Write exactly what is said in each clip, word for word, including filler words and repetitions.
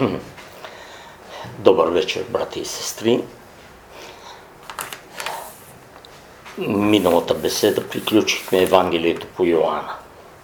Добър вечер, брати и сестри. Миналата беседа приключихме Евангелието по Йоанна.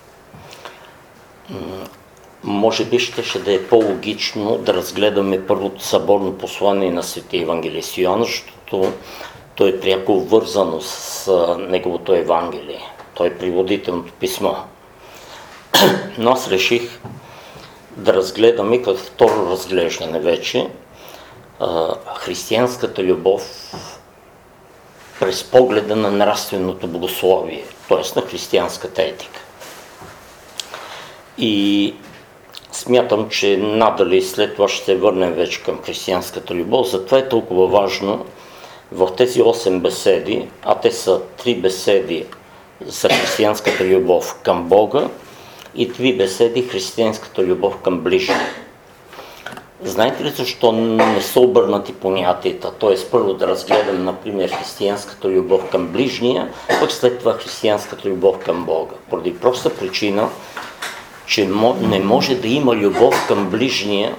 Може би ще, ще да е по-логично да разгледаме първото съборно послание на Светия Евангелист Йоанн, защото то е пряко вързано с неговото Евангелие. То е приводителното писмо. Но аз реших да разгледаме като второ разглеждане вече християнската любов през погледа на нравственото богословие, т.е. на християнската етика. И смятам, че надали след това ще се върнем вече към християнската любов, затова е толкова важно в тези осем беседи, а те са три беседи за християнската любов към Бога и три беседи християнската любов към ближния. Знаете ли защо не са обърнати понятията? Т.е. първо да разгледам, например, християнската любов към ближния, пък след това християнската любов към Бога. Поради проста причина, че не може да има любов към ближния,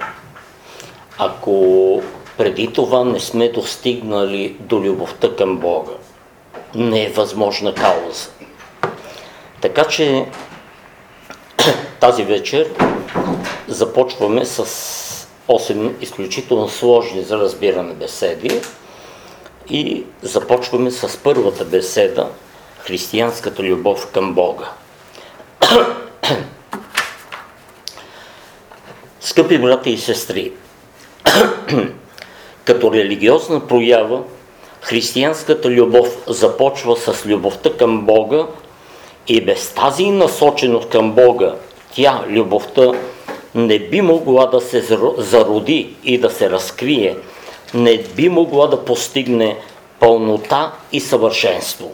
ако преди това не сме достигнали до любовта към Бога. Не е възможна кауза. Така че тази вечер започваме с осем изключително сложни за разбиране беседи и започваме с първата беседа – християнската любов към Бога. Скъпи брати и сестри, като религиозна проява, християнската любов започва с любовта към Бога и без тази насоченост към Бога, тя, любовта, не би могла да се зароди и да се разкрие, не би могла да постигне пълнота и съвършенство.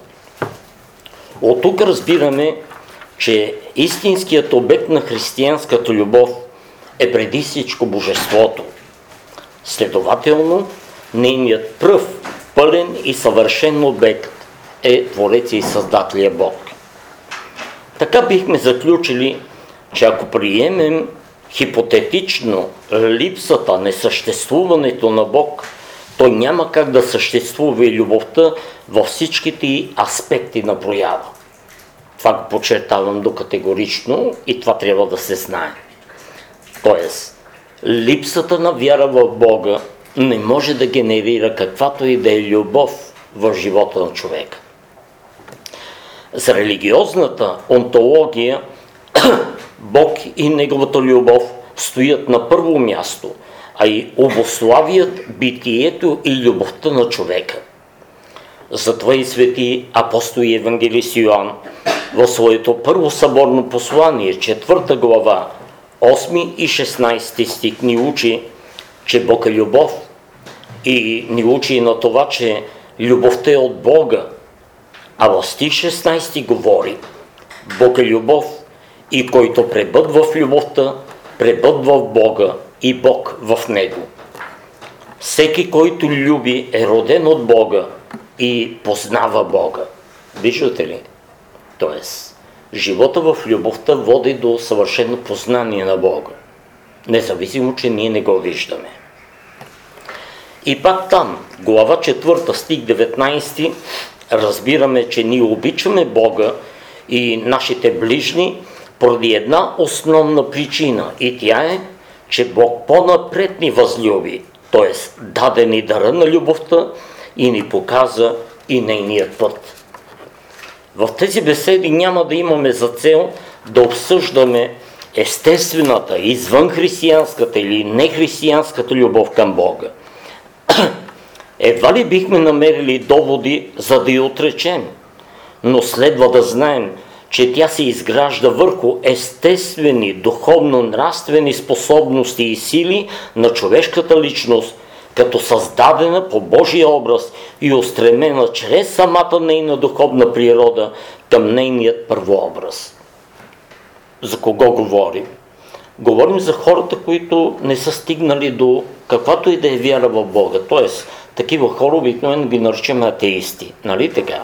От тук разбираме, че истинският обект на християнската любов е преди всичко Божеството. Следователно, нейният пръв, пълен и съвършен обект е Творец и Създателя Бог. Така бихме заключили, че ако приемем хипотетично липсата, несъществуването на Бог, той няма как да съществува и любовта във всичките й аспекти на проява. Това го подчертавам докатегорично и това трябва да се знае. Тоест, липсата на вяра в Бога не може да генерира каквато и да е любов в живота на човека. За религиозната онтология Бог и неговата любов стоят на първо място, а и обуславят битието и любовта на човека. Затова и свети апостол и евангелист Йоанн в своето първо съборно послание, четвърта глава, осми и шестнайсети стих ни учи, че Бог е любов и ни учи на това, че любовта е от Бога. А в стих шестнайсети говори: Бог е любов и който пребъдва в любовта, пребъдва в Бога и Бог в него. Всеки, който люби, е роден от Бога и познава Бога. Виждате ли? Тоест, живота в любовта води до съвършено познание на Бога, независимо, че ние не го виждаме. И пак там, глава четвърта, стих деветнайсети, разбираме, че ние обичаме Бога и нашите ближни поради една основна причина, и тя е, че Бог по-напред ни възлюби, т.е. даде ни дара на любовта и ни показа и нейният път. В тези беседи няма да имаме за цел да обсъждаме естествената, извънхристиянската или нехристиянската любов към Бога. Едва ли бихме намерили доводи, за да я отречем, но следва да знаем, че тя се изгражда върху естествени, духовно-нравствени способности и сили на човешката личност, като създадена по Божия образ и устремена чрез самата нейна духовна природа към нейният първообраз. За кого говорим? Говорим за хората, които не са стигнали до каквато и да е вяра в Бога. Тоест, такива хора обикновено ги наричаме атеисти. Нали така?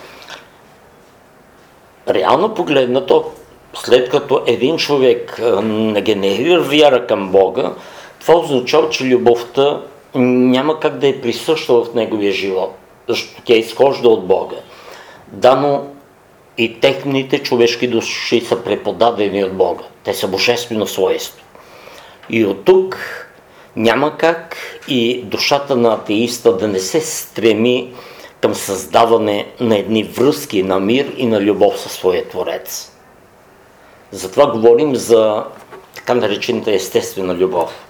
Реално погледнато, след като един човек не генерира вяра към Бога, това означава, че любовта няма как да е присъща в неговия живот, защото тя изхожда от Бога. Да, но и техните човешки души са преподадени от Бога. Те са божествено свойство. И от тук няма как и душата на атеиста да не се стреми към създаване на едни връзки на мир и на любов със своя Творец. Затова говорим за така наречената естествена любов.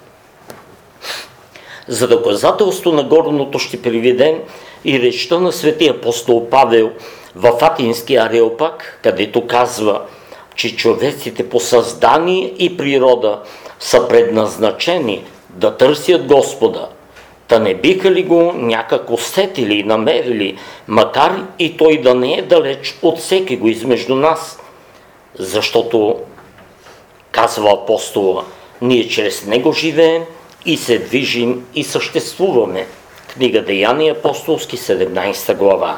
За доказателство на горното ще приведем и речта на светия апостол Павел в Атинския Ареопаг, където казва, че човеците по създание и природа са предназначени да търсят Господа. Та не биха ли го някак усетили и намерили, макар и той да не е далеч от всеки го измежду нас? Защото, казва апостола, ние чрез него живеем и се движим и съществуваме. Книга Деяния апостолски, седемнадесета глава.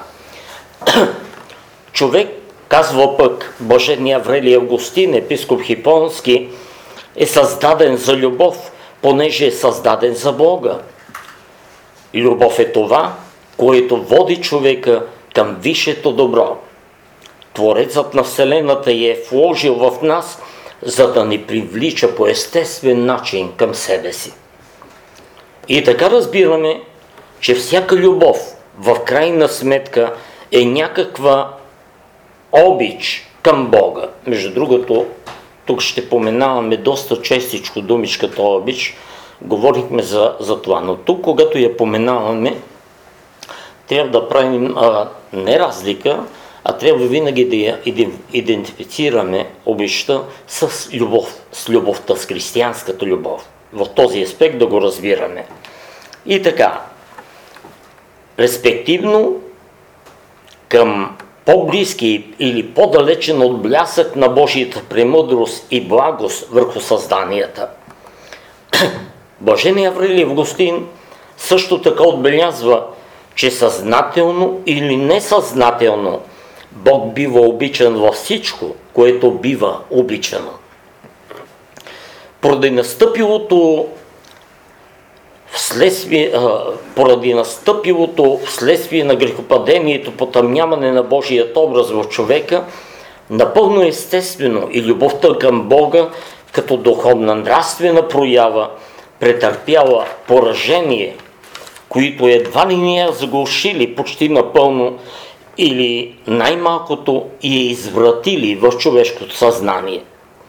Човек, казва пък блажен Аврелий Августин, епископ Хипонски, е създаден за любов, понеже е създаден за Бога. Любов е това, което води човека към висшето добро. Творецът на Вселената я е вложил в нас, за да ни привлича по естествен начин към себе си. И така разбираме, че всяка любов в крайна сметка е някаква обич към Бога. Между другото, тук ще поменаваме доста честичко думичката обич, говорихме за, за това, но тук, когато я поменаваме, трябва да правим а, не разлика, а трябва винаги да я идентифицираме обичта с любов, с любовта, с християнската любов. В този аспект да го разбираме. И така, респективно към по-близки или по-далечен отблясък на Божията премъдрост и благост върху създанията. Блажен Аврелий Августин също така отбелязва, че съзнателно или несъзнателно Бог бива обичан във всичко, което бива обичано. Поради настъпилото вследствие, поради настъпилото вследствие на грехопадението, потъмняване на Божият образ в човека, напълно естествено и любовта към Бога като духовна нравствена проява претърпяла поражение, които едва ли не я заглушили почти напълно или най-малкото и я извратили в човешкото съзнание.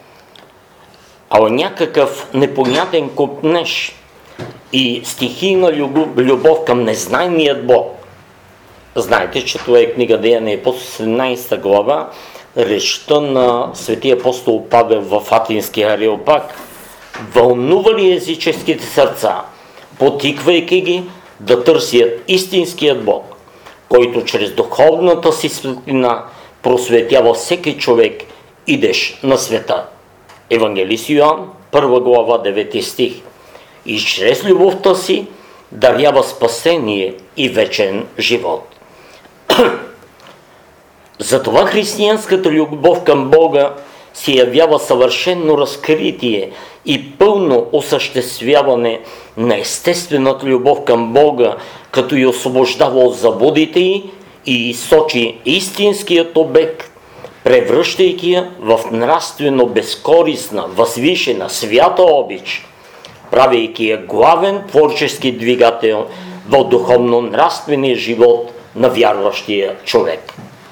А някакъв непонятен копнеж и стихийна любов към незнайният Бог. Знаете, че това е книга Деяния по седемнадесета глава, речта на светия апостол Павел в Атинския Ареопаг. Вълнува ли езическите сърца, потиквайки ги да търсят истинският Бог, който чрез духовната си светлина просветява всеки човек, идеш на света. Евангелист Йоан, първа глава, девети стих. И чрез любовта си дарява спасение и вечен живот. Затова християнската любов към Бога се явява съвършено разкритие и пълно осъществяване на естествената любов към Бога, като и освобождава от заблудите й и сочи истинският обект, превръщайки я в нравствено безкорисна, възвишена, свята обич, правейки я главен творчески двигател в духовно-нравствения живот на вярващия човек.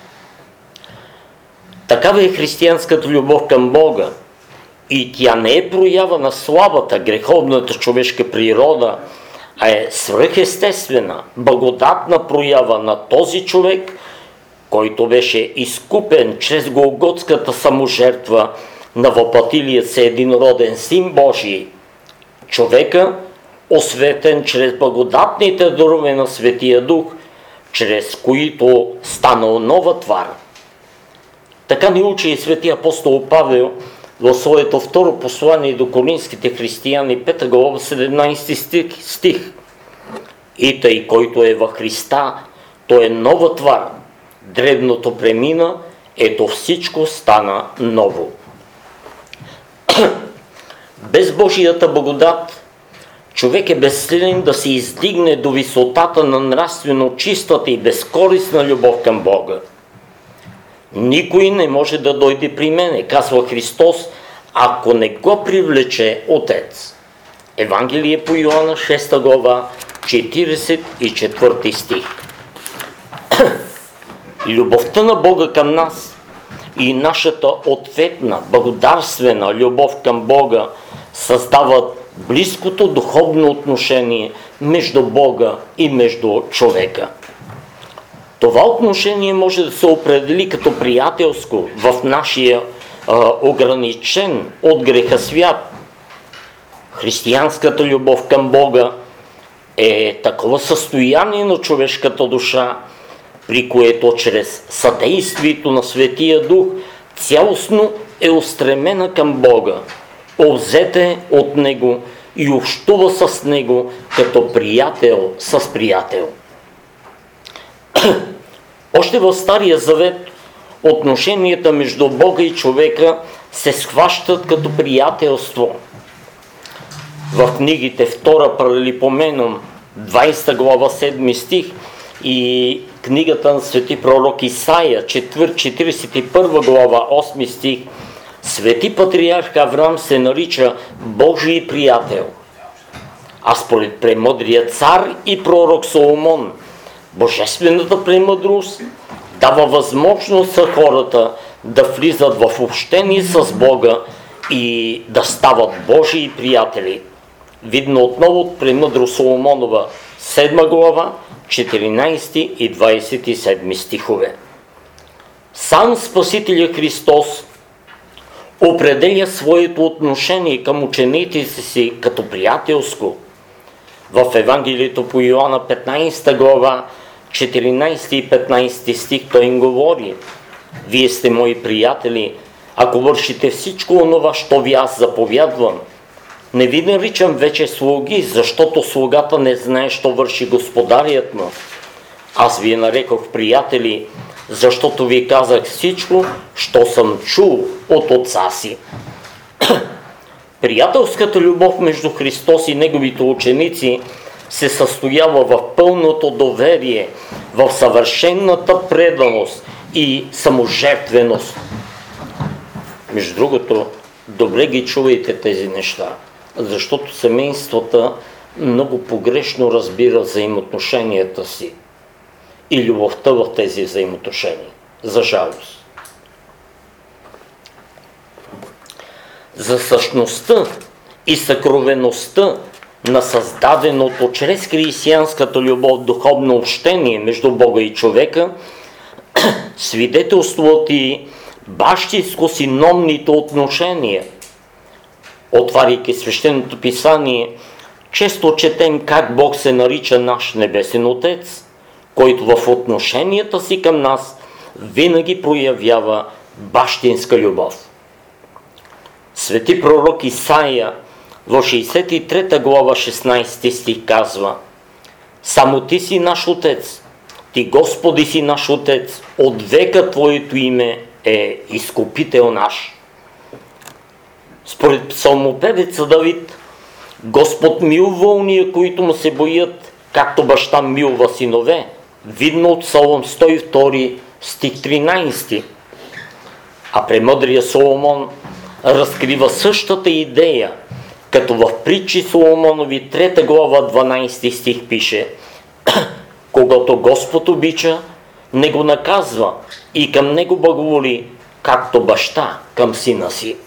Такава е християнската любов към Бога и тя не е проява на слабата, греховната човешка природа, а е свръхестествена, благодатна проява на този човек, който беше изкупен чрез голготската саможертва на въплатилия се единороден Син Божий, човека, осветен чрез благодатните дарове на Светия Дух, чрез които станал нова твар. Така ни учи и светия апостол Павел в своето второ послание до коринските християни, пета глава, седемнадесети стих. И тъй, който е във Христа, той е нова твар. Древното премина, ето всичко стана ново. Без Божията благодат човек е безсилен да се издигне до висотата на нравствено чистата и безкорисна любов към Бога. Никой не може да дойде при мене, казва Христос, ако не го привлече Отец. Евангелие по Йоанна, шеста глава, четиридесет и четвърти стих. Любовта на Бога към нас и нашата ответна, благодарствена любов към Бога създават близкото духовно отношение между Бога и между човека. Това отношение може да се определи като приятелско в нашия а, ограничен от греха свят. Християнската любов към Бога е такова състояние на човешката душа, при което чрез съдействието на Светия Дух цялостно е устремена към Бога, обзете от Него и общува с Него като приятел с приятел. Още в Стария Завет отношенията между Бога и човека се схващат като приятелство. В книгите втора Паралипоменум, двадесета глава, седми стих и книгата на свети пророк Исаия, четиридесет и първа глава, осми стих, свети патриарх Авраам се нарича Божий приятел. А според премъдрия цар и пророк Соломон, божествената премъдрост дава възможност за хората да влизат в общение с Бога и да стават Божии приятели. Видно отново от премъдрост Соломонова, седма глава, четиринадесети и двадесет и седми стихове. Сам Спасителя Христос определя своето отношение към учениците си като приятелско. В Евангелието по Йоанна, петнадесета глава, четиринадесети и петнадесети стих той им говори: вие сте мои приятели, ако вършите всичко онова, що ви аз заповядвам. Не ви наричам вече слуги, защото слугата не знае, що върши господарят му. Аз ви нарекох приятели, защото ви казах всичко, що съм чул от отца си. Приятелската любов между Христос и неговите ученици се състоява в пълното доверие, в съвършената преданост и саможертвеност. Между другото, добре ги чувайте тези неща, защото семействата много погрешно разбира взаимоотношенията си и любовта в тези взаимоотношения, за жалост. За същността и съкровеността на създаденото чрез християнската любов духовно общение между Бога и човека свидетелствуват и бащинско-синовните отношения. Отваряйки свещеното писание, често четем как Бог се нарича наш небесен Отец, който в отношенията си към нас винаги проявява бащинска любов. Свети пророк Исаия в шейсет и трета глава, шестнадесети стих казва: само ти си наш Отец, ти Господи си наш Отец, от века Твоето име е изкупител наш. Според псалмопевеца Давид, Господ милва уния, които му се боят, както баща милва синове, видно от Псалом сто и втори, стих тринадесети. А премъдрия Соломон разкрива същата идея, като в притчи Соломонови трета глава, дванадесети стих пише: когато Господ обича, не го наказва и към него благоволи, както баща към сина си.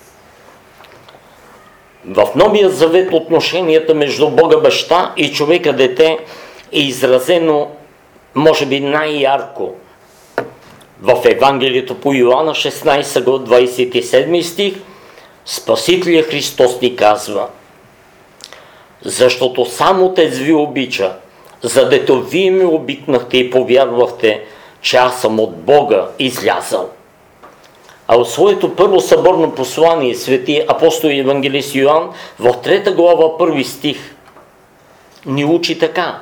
В Новия Завет отношенията между Бога баща и човека дете е изразено може би най-ярко. В Евангелието по Йоанна, шестнадесета глава, двадесет и седми стих, Спасителя Христос ни казва: защото сам Отец ви обича, задето вие ме обикнахте и повярвахте, че аз съм от Бога излязал. А от своето първо съборно послание свети апостол и евангелист Йоан в трета глава, първи стих ни учи така: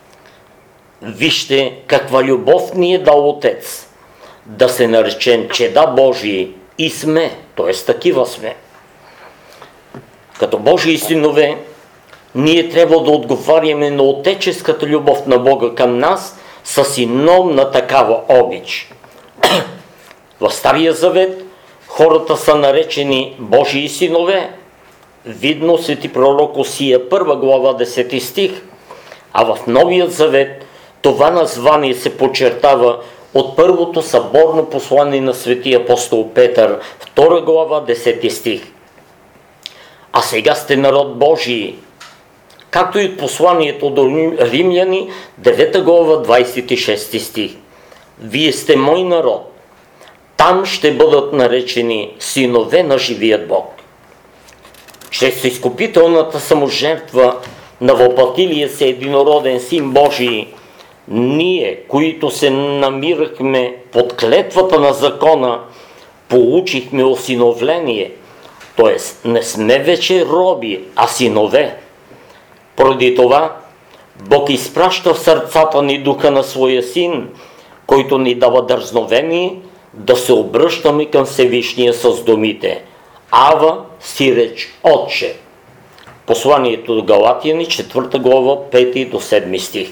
вижте каква любов ни е дал Отец, да се наречем чеда Божии и сме, т.е. такива сме. Като Божии синове, ние трябва да отговаряме на отеческата любов на Бога към нас с сином на такава обич. В Стария Завет хората са наречени Божии синове. Видно свети пророк Осия, първа глава, десети стих. А в Новия Завет това название се подчертава от първото съборно послание на свети апостол Петър, втора глава, десети стих. А сега сте народ Божий, както и посланието до Римляни, девета глава, двадесет и шести стих. Вие сте мой народ. Там ще бъдат наречени синове на живият Бог. Чрез изкупителната саможертва на въплатилия се единороден Син Божий, ние, които се намирахме под клетвата на закона, получихме осиновление, т.е. не сме вече роби, а синове. Поради това Бог изпраща в сърцата ни духа на своя Син, който ни дава дързновение да се обръщаме към Всевишния с думите: Ава, сиреч, Отче. Посланието до Галатяни, четвърта глава, пети до седми стих.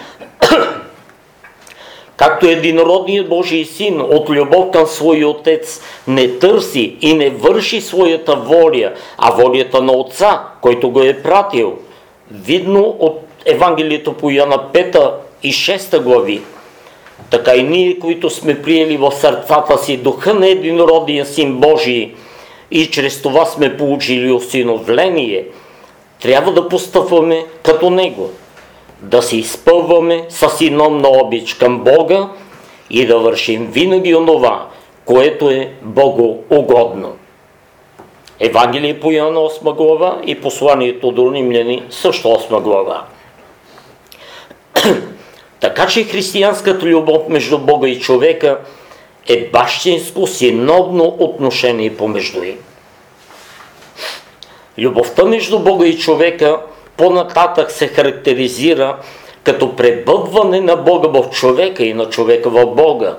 Както единородният Божий Син от любов към своя Отец не търси и не върши своята воля, а волята на Отца, който го е пратил, видно от Евангелието по Йоанна пета и шеста глави, така и ние, които сме приели в сърцата си духа на единородния Син Божий и чрез това сме получили осиновление, трябва да постъпваме като Него, да се изпълваме със сином на обич към Бога и да вършим винаги онова, което е Богу угодно. Евангелие по Йоанна осма глава и посланието до Римляни също осма глава. Така че християнската любов между Бога и човека е бащинско синовно отношение помежду им. Любовта между Бога и човека по-нататък се характеризира като пребъдване на Бога в човека и на човека в Бога.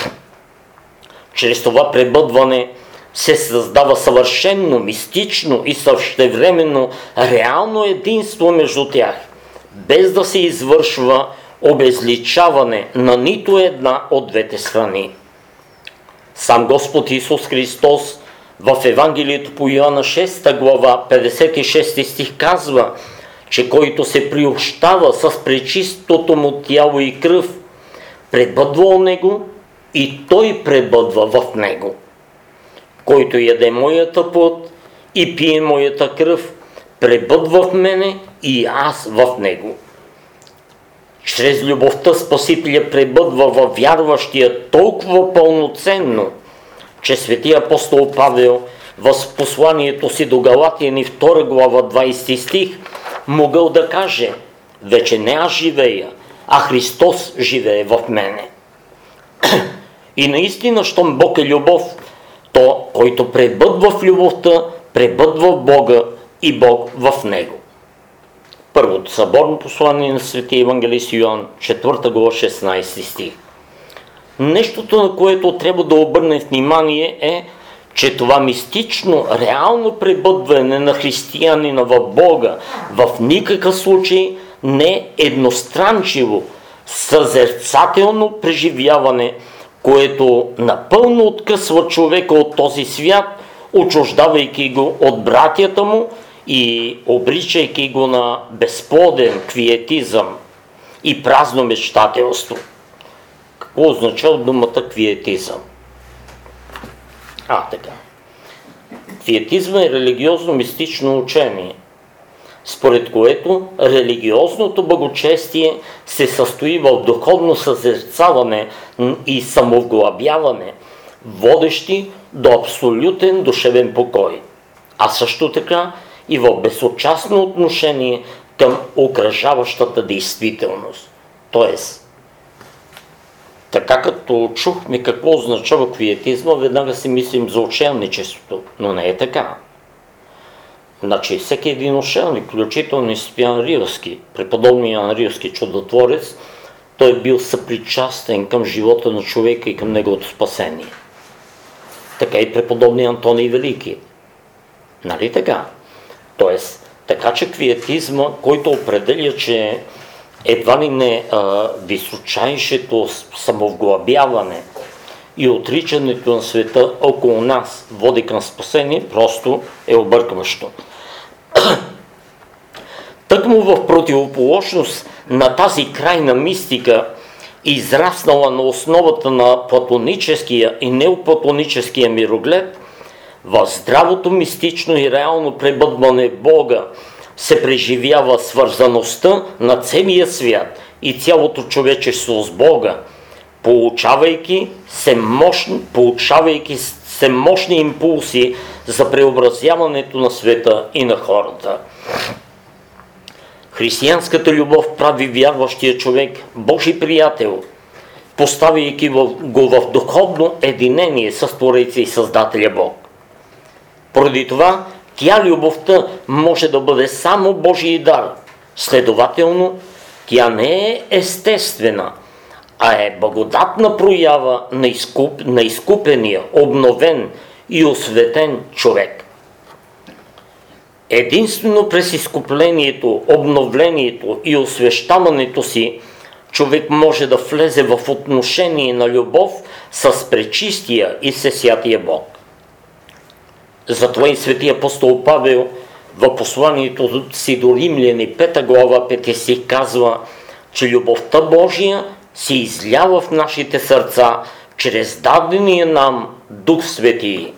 Чрез това пребъдване се създава съвършенно, мистично и същевременно реално единство между тях, без да се извършва обезличаване на нито една от двете страни. Сам Господ Исус Христос в Евангелието по Йоанна шеста глава, петдесет и шести стих казва, че който се приобщава с пречистото му тяло и кръв, пребъдва от него и той пребъдва в него. Който яде моята плът и пие моята кръв, пребъдва в мене и аз в него. Чрез любовта Спасителя пребъдва във вярващия толкова пълноценно, че свети апостол Павел в посланието си до Галатяни втора глава, двадесети стих, могъл да каже: вече не аз живея, а Христос живее в мене. И наистина, щом Бог е любов, то който пребъдва в любовта, пребъдва в Бога и Бог в него. Първото съборно послание на светия евангелист Йоан, четвърта глава, шестнадесети стих. Нещото, на което трябва да обърнем внимание, е, че това мистично, реално пребъдване на християнина в Бога в никакъв случай не е едностранчиво, съзерцателно преживяване, което напълно откъсва човека от този свят, отчуждавайки го от братята му и обричайки го на безплоден квиетизъм и празно мечтателство. Какво означава думата квиетизъм? А, така. Квиетизъм е религиозно-мистично учение, според което религиозното благочестие се състои в духовно съзерцаване и самовглъбяване, водещи до абсолютен душевен покой, а също така и в безучастно отношение към окръжаващата действителност. Тоест, така като чухме какво означава квиетизма, веднага си мислим за учелничеството, но не е така. Значи всеки един учелник, включително и Стоян Рилски, преподобният Йоан Рилски чудотворец, той е бил съпричастен към живота на човека и към неговото спасение. Така и преподобният Антоний Велики. Нали така? Тоест, Така че квиетизма, който определя, че едва ли не а, височайшето самовглъбяване и отричането на света около нас води към спасение, просто е объркващо. Тъкмо в противоположност на тази крайна мистика, израснала на основата на платоническия и неоплатоническия мироглед, в здравото мистично и реално пребъдване Бога се преживява свързаността на целия свят и цялото човечество с Бога, получавайки се мощни, получавайки се мощни импулси за преобразяването на света и на хората. Християнската любов прави вярващия човек Божи приятел, поставяйки го в духовно единение с Твореца и Създателя Бог. Поради това, тя любовта може да бъде само Божий дар. Следователно, тя не е естествена, а е благодатна проява на, изкуп, на изкупения, обновен и осветен човек. Единствено през изкуплението, обновлението и освещаването си, човек може да влезе в отношение на любов с пречистия и всесвятия Бог. Затова и светия апостол Павел в посланието си до Римляни, пета глава, пети стих казва, че любовта Божия се излява в нашите сърца чрез дадения нам Дух Свети.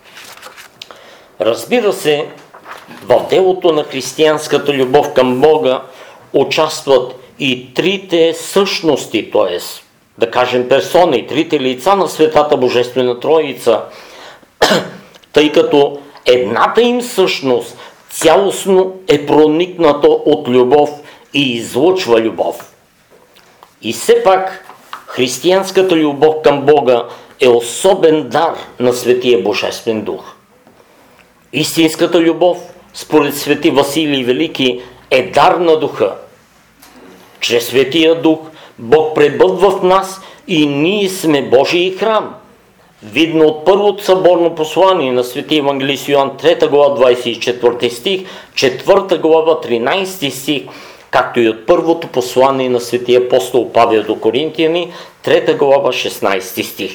Разбира се, в делото на християнската любов към Бога участват и трите същности, т.е. да кажем персони, трите лица на Светата Божествена Троица, тъй като едната им същност цялостно е проникната от любов и излъчва любов. И все пак християнската любов към Бога е особен дар на Светия Божествен Дух. Истинската любов, според свети Василий Велики, е дар на Духа. Чрез Светия Дух Бог пребъдва в нас и ние сме Божий храм. Видно от първото съборно послание на свети евангелист Йоан, трета глава, двадесет и четвърти стих, четвърта глава, тринадесети стих, както и от първото послание на светия апостол Павел до Коринтияни, трета глава, шестнадесети стих.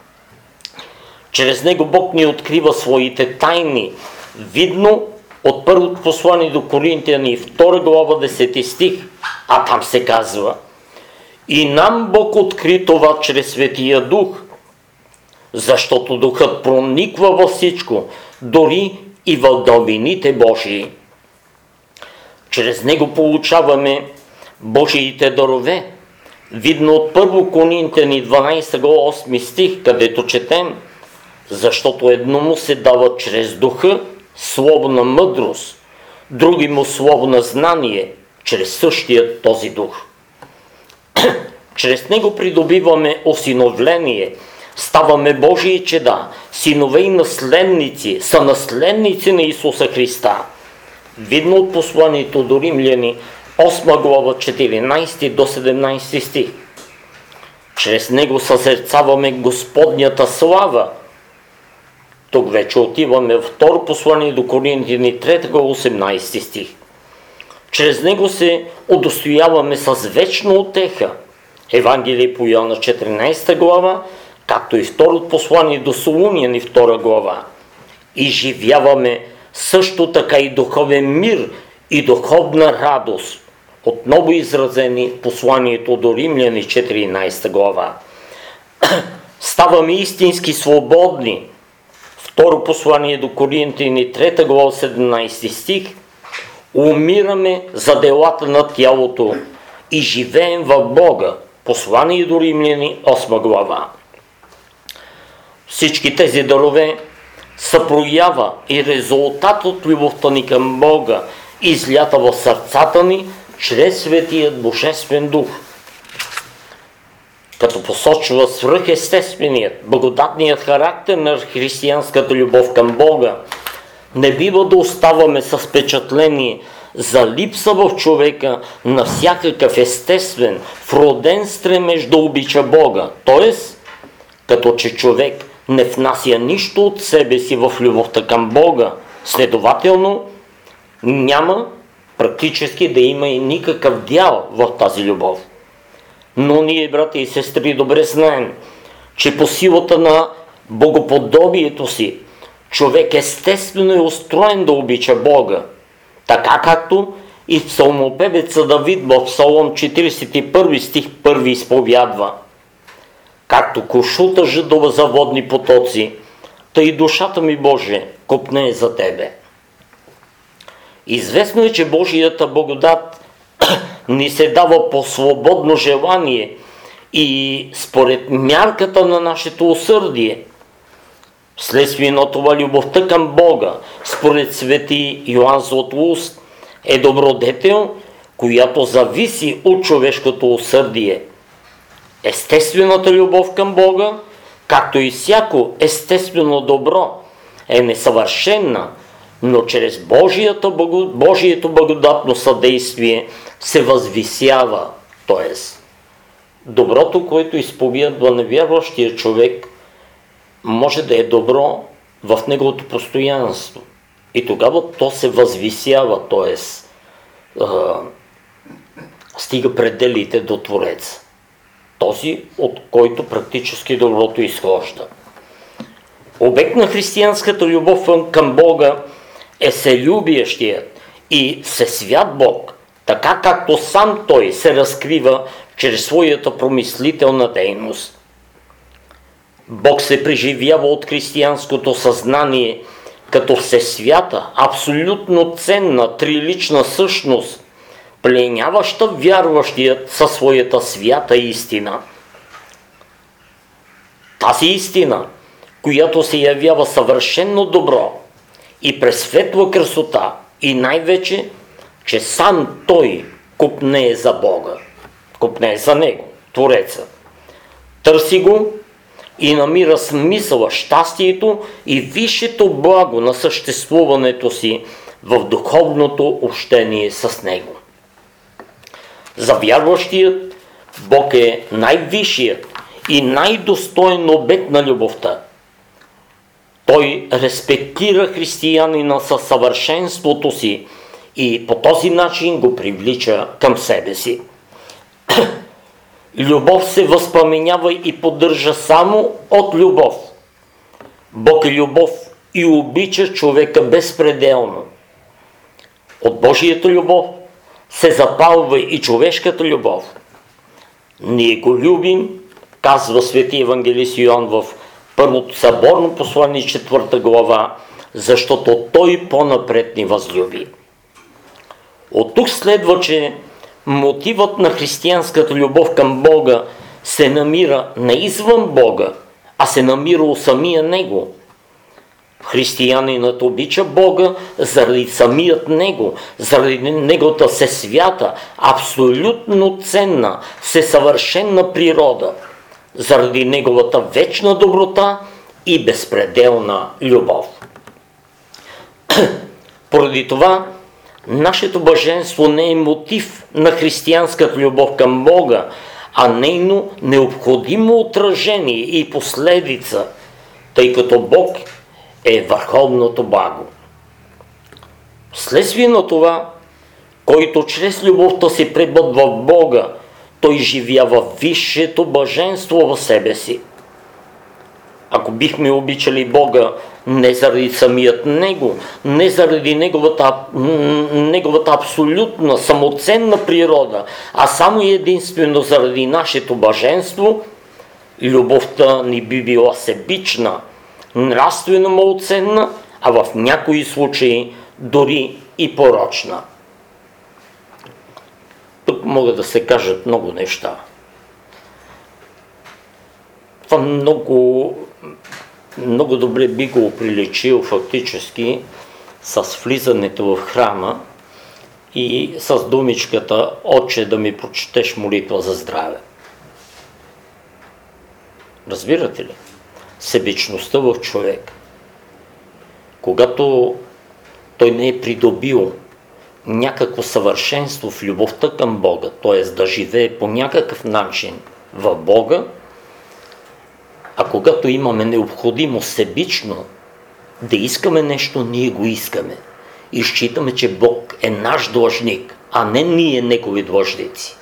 Чрез него Бог ни открива своите тайни. Видно от първото послание до Коринтияни, втора глава, десети стих, а там се казва: и нам Бог откри това чрез Светия Дух, защото Духът прониква във всичко, дори и в дълбините Божии. Чрез него получаваме Божиите дарове. Видно от първо Коринтияни, дванадесета глава, осми стих, където четем: защото едно му се дава чрез Духа слово на мъдрост, други му слово на знание, чрез същия този Дух. Чрез него придобиваме осиновление, ставаме Божии чеда, синове и наследници, са наследници на Исуса Христа. Видно от посланието до Римляни, осма глава, четиринадесети до седемнадесети стих. Чрез него съзерцаваме Господнята слава. Тук вече отиваме в второ послание до Коринтияни, трета глава, осемнадесети стих. Чрез него се удостояваме с вечна утеха. Евангелие по Йоанна, четиринадесета глава, както и второто послание до Солуняни, втора глава. Изживяваме също така и духовен мир и духовна радост, отново изразени посланието до Римляни, четиринадесета глава. Ставаме истински свободни. Второ послание до Коринтияни, трета глава, седемнадесети стих. Умираме за делата на тялото и живеем в Бога. Послание до Римляни, осма глава. Всички тези дарове са проява и резултат от любовта ни към Бога, излята в сърцата ни чрез Светият Божествен Дух. Като посочва свръхестественият, благодатният характер на християнската любов към Бога, не бива да оставаме с впечатление за липса в човека на всякакъв естествен, вроден стремеж да обича Бога, т.е. като че човек не внася нищо от себе си в любовта към Бога. Следователно, няма практически да има и никакъв дял в тази любов. Но ние, брати и сестри, добре знаем, че по силата на богоподобието си, човек естествено е устроен да обича Бога, така както и псалмопевеца Давид в Псалом четиридесет и първи стих първи изповядва: както кошута жадува за водни потоци, тъй душата ми, Боже, копне за Тебе. Известно е, че Божията благодат ни се дава по свободно желание и според мярката на нашето усърдие. Вследствие на това любовта към Бога, според свети Йоан Златоуст, е добродетел, която зависи от човешкото усърдие. Естествената любов към Бога, както и всяко естествено добро, е несъвършена, но чрез Божието, Божието благодатно съдействие се възвисява. Т.е. доброто, което изповядва невярващия човек, може да е добро в неговото постоянство. И тогава то се възвисява, т.е. стига пределите до Твореца. Този, от който практически доброто изхожда. Обект на християнската любов към Бога е вселюбящият и всесвят Бог, така както сам Той се разкрива чрез своята промислителна дейност. Бог се преживява от християнското съзнание като всесвята, абсолютно ценна, трилична същност, пленяваща вярващият със своята свята истина. Тази истина, която се явява съвършенно добро и през светла красота, и най-вече, че сам Той копнее за Бога, копнее за Него, Твореца. Търси го и намира смисъла, щастието и висшето благо на съществуването си в духовното общение с Него. За вярващият Бог е най-висшият и най-достоен обект на любовта. Той респектира християнина със съвършенството си и по този начин го привлича към себе си. Любов се възпламенява и поддържа само от любов. Бог е любов и обича човека безпределно. От Божията любов се запалва и човешката любов. Ние го любим, казва свети евангелист Йоан в първото съборно послание, четвърта глава, защото Той по-напред ни възлюби. От тук следва, че мотивът на християнската любов към Бога се намира не извън Бога, а се намира у самия Него. Християнинът обича Бога заради самият Него, заради Неговата всесвята, абсолютно ценна, всесъвършенна природа, заради Неговата вечна доброта и безпределна любов. Поради това, нашето блаженство не е мотив на християнската любов към Бога, а нейно необходимо отражение и последица, тъй като Бог е върховното благо. Вследствие на това, който чрез любовта си пребъдва в Бога, той живява висшето блаженство в себе си. Ако бихме обичали Бога не заради самият Него, не заради неговата, неговата абсолютна, самоценна природа, а само и единствено заради нашето блаженство, любовта ни би била себична, нравствено малоценна, а в някои случаи дори и порочна. Тук могат да се кажат много неща. Това много, много добре би го оприличил фактически с влизането в храма и с думичката „Отче, да ми прочетеш молитва за здраве“. Разбирате ли? Себичността в човек. Когато той не е придобил някакво съвършенство в любовта към Бога, т.е. да живее по някакъв начин в Бога, а когато имаме необходимо себично да искаме нещо, ние го искаме. и считаме, че Бог е наш длъжник, а не ние негови длъжници.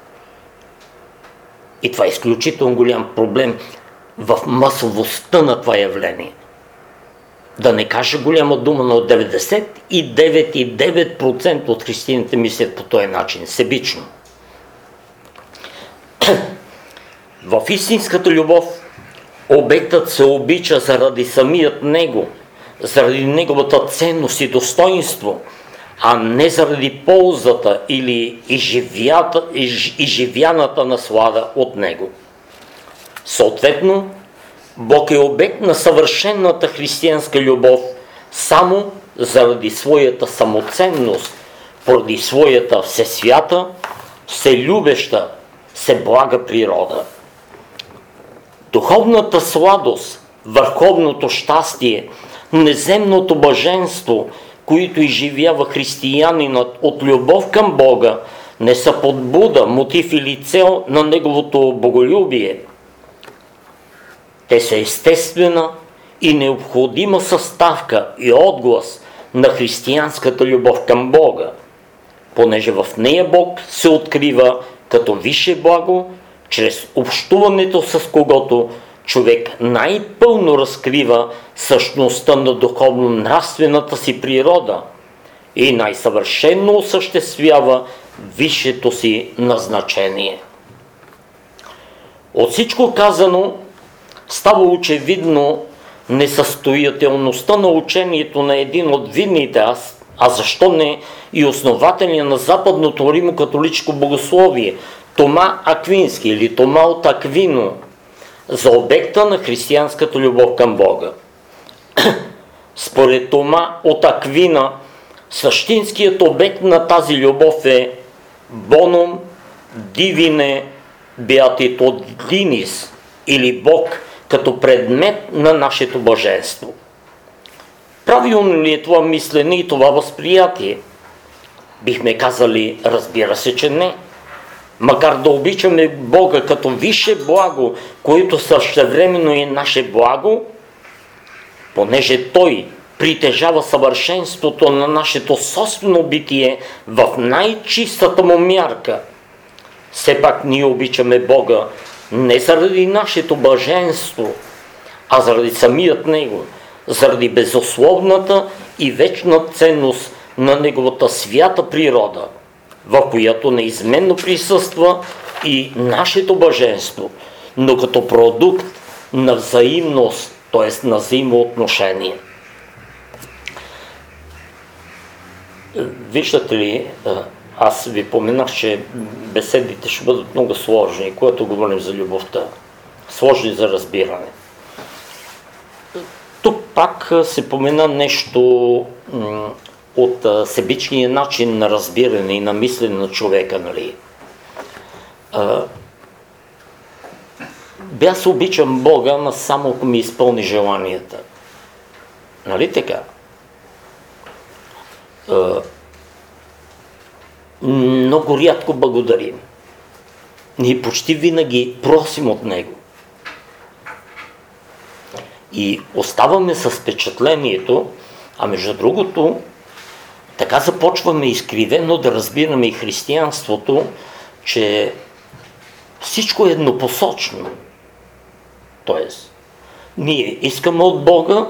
И това е изключително голям проблем в масовостта на това явление. Да не кажа голяма дума, но деветдесет и девет цяло и девет процента от християните мислят по този начин, себично. В истинската любов обектът се обича заради самият него, заради неговата ценност и достоинство, а не заради ползата или изживяната наслада от него. Съответно, Бог е обект на съвършената християнска любов само заради своята самоценност, поради своята всесвята, вселюбеща, всеблага природа. Духовната сладост, върховното щастие, неземното блаженство, които изживява християнинът от любов към Бога, не са подбуда, мотив или цел на неговото боголюбие. Те са естествена и необходима съставка и отглас на християнската любов към Бога, понеже в нея Бог се открива като висше благо, чрез общуването с когото човек най-пълно разкрива същността на духовно-нравствената си природа и най-съвършено осъществява висшето си назначение. От всичко казано става очевидно несъстоятелността на учението на един от видните, а защо не и основателя на западното римо-католическо богословие, Тома Аквински или Тома от Аквино, за обекта на християнската любов към Бога. Според Тома от Аквина, същинският обект на тази любов е bonum divine beatitudinis, или Бог като предмет на нашето блаженство. Правилно ли е това мислене и това възприятие? Бихме казали, разбира се, че не. Макар да обичаме Бога като висше благо, което същевременно е наше благо, понеже Той притежава съвършенството на нашето собствено битие в най-чистата му мярка. Все пак ние обичаме Бога не заради нашето блаженство, а заради самият Него, заради безусловната и вечна ценност на Неговата свята природа, в която неизменно присъства и нашето блаженство, но като продукт на взаимност, т.е. на взаимоотношение. Виждате ли, аз ви поменах, че беседите ще бъдат много сложни, когато говорим за любовта. Сложни за разбиране. Тук пак се помена нещо от себичния начин на разбиране и на мислене на човека, нали? Бе, аз обичам Бога, но само ако ми изпълни желанията. Нали така? Много рядко благодарим. Ние почти винаги просим от Него. И оставаме с впечатлението, а между другото, така започваме изкривено да разбираме и християнството, че всичко е еднопосочно. Тоест, ние искаме от Бога,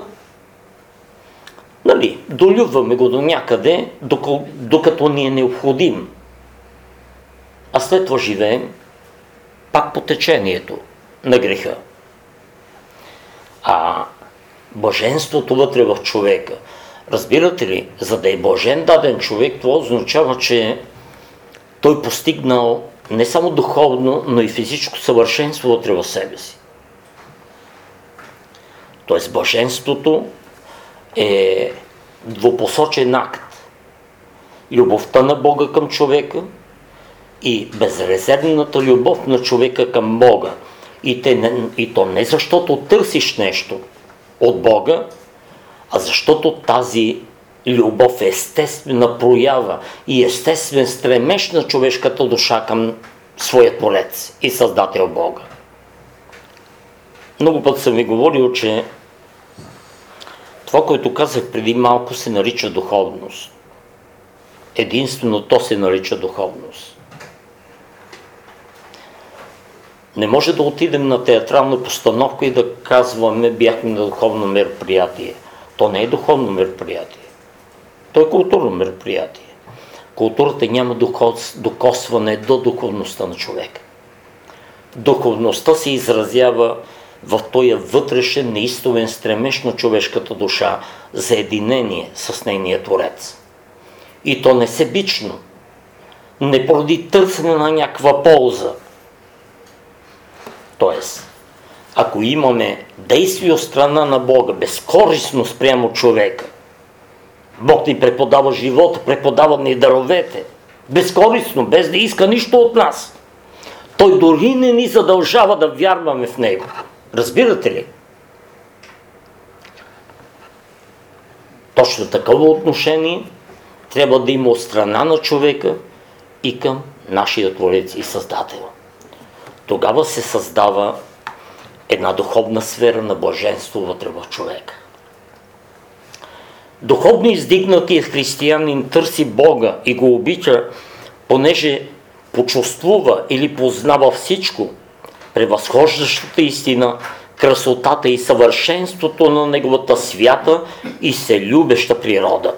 нали, долюбваме го до някъде, докато ни е необходим. А след това живеем пак по течението на греха. А блаженството вътре в човека, разбирате ли, за да е блажен даден човек, това означава, че той постигнал не само духовно, но и физическо съвършенство вътре в себе си. Тоест блаженството е двупосочен акт. Любовта на Бога към човека и безрезервната любов на човека към Бога. И, те не, и то не защото търсиш нещо от Бога, а защото тази любов е естествена проява и естествен стремеж на човешката душа към своя Творец и Създател Бога. Много път съм ви говорил, че Това, което казах преди малко, се нарича духовност. Единствено то се нарича духовност. Не може да отидем на театрална постановка и да казваме, бяхме на духовно мероприятие. То не е духовно мероприятие. То е културно мероприятие. Културата няма докосване до духовността на човека. Духовността се изразява в този вътрешен, неистовен стремеж на човешката душа за единение с нейния Творец. И то не себично, не поради търсене на някаква полза. Тоест, ако имаме действие от страна на Бога, безкористно спрямо човека, Бог ни преподава живота, преподава ни даровете, безкористно, без да иска нищо от нас. Той дори не ни задължава да вярваме в Него. Разбирате ли? Точно такова отношение трябва да има от страна на човека и към нашия Творец и Създател. Тогава се създава една духовна сфера на блаженство вътре в човека. Духовно издигнатият християнин търси Бога и го обича, понеже почувствува или познава всичко, превъзхождащата истина, красотата и съвършенството на неговата свята и вселюбеща природа.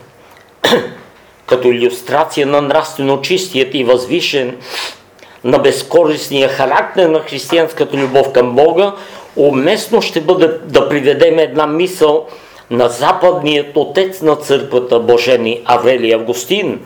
Като илюстрация на нравствено чистият и възвишен на безкористния характер на християнската любов към Бога, уместно ще бъде да приведем една мисъл на западният отец на църквата Блажени Аврелий Августин,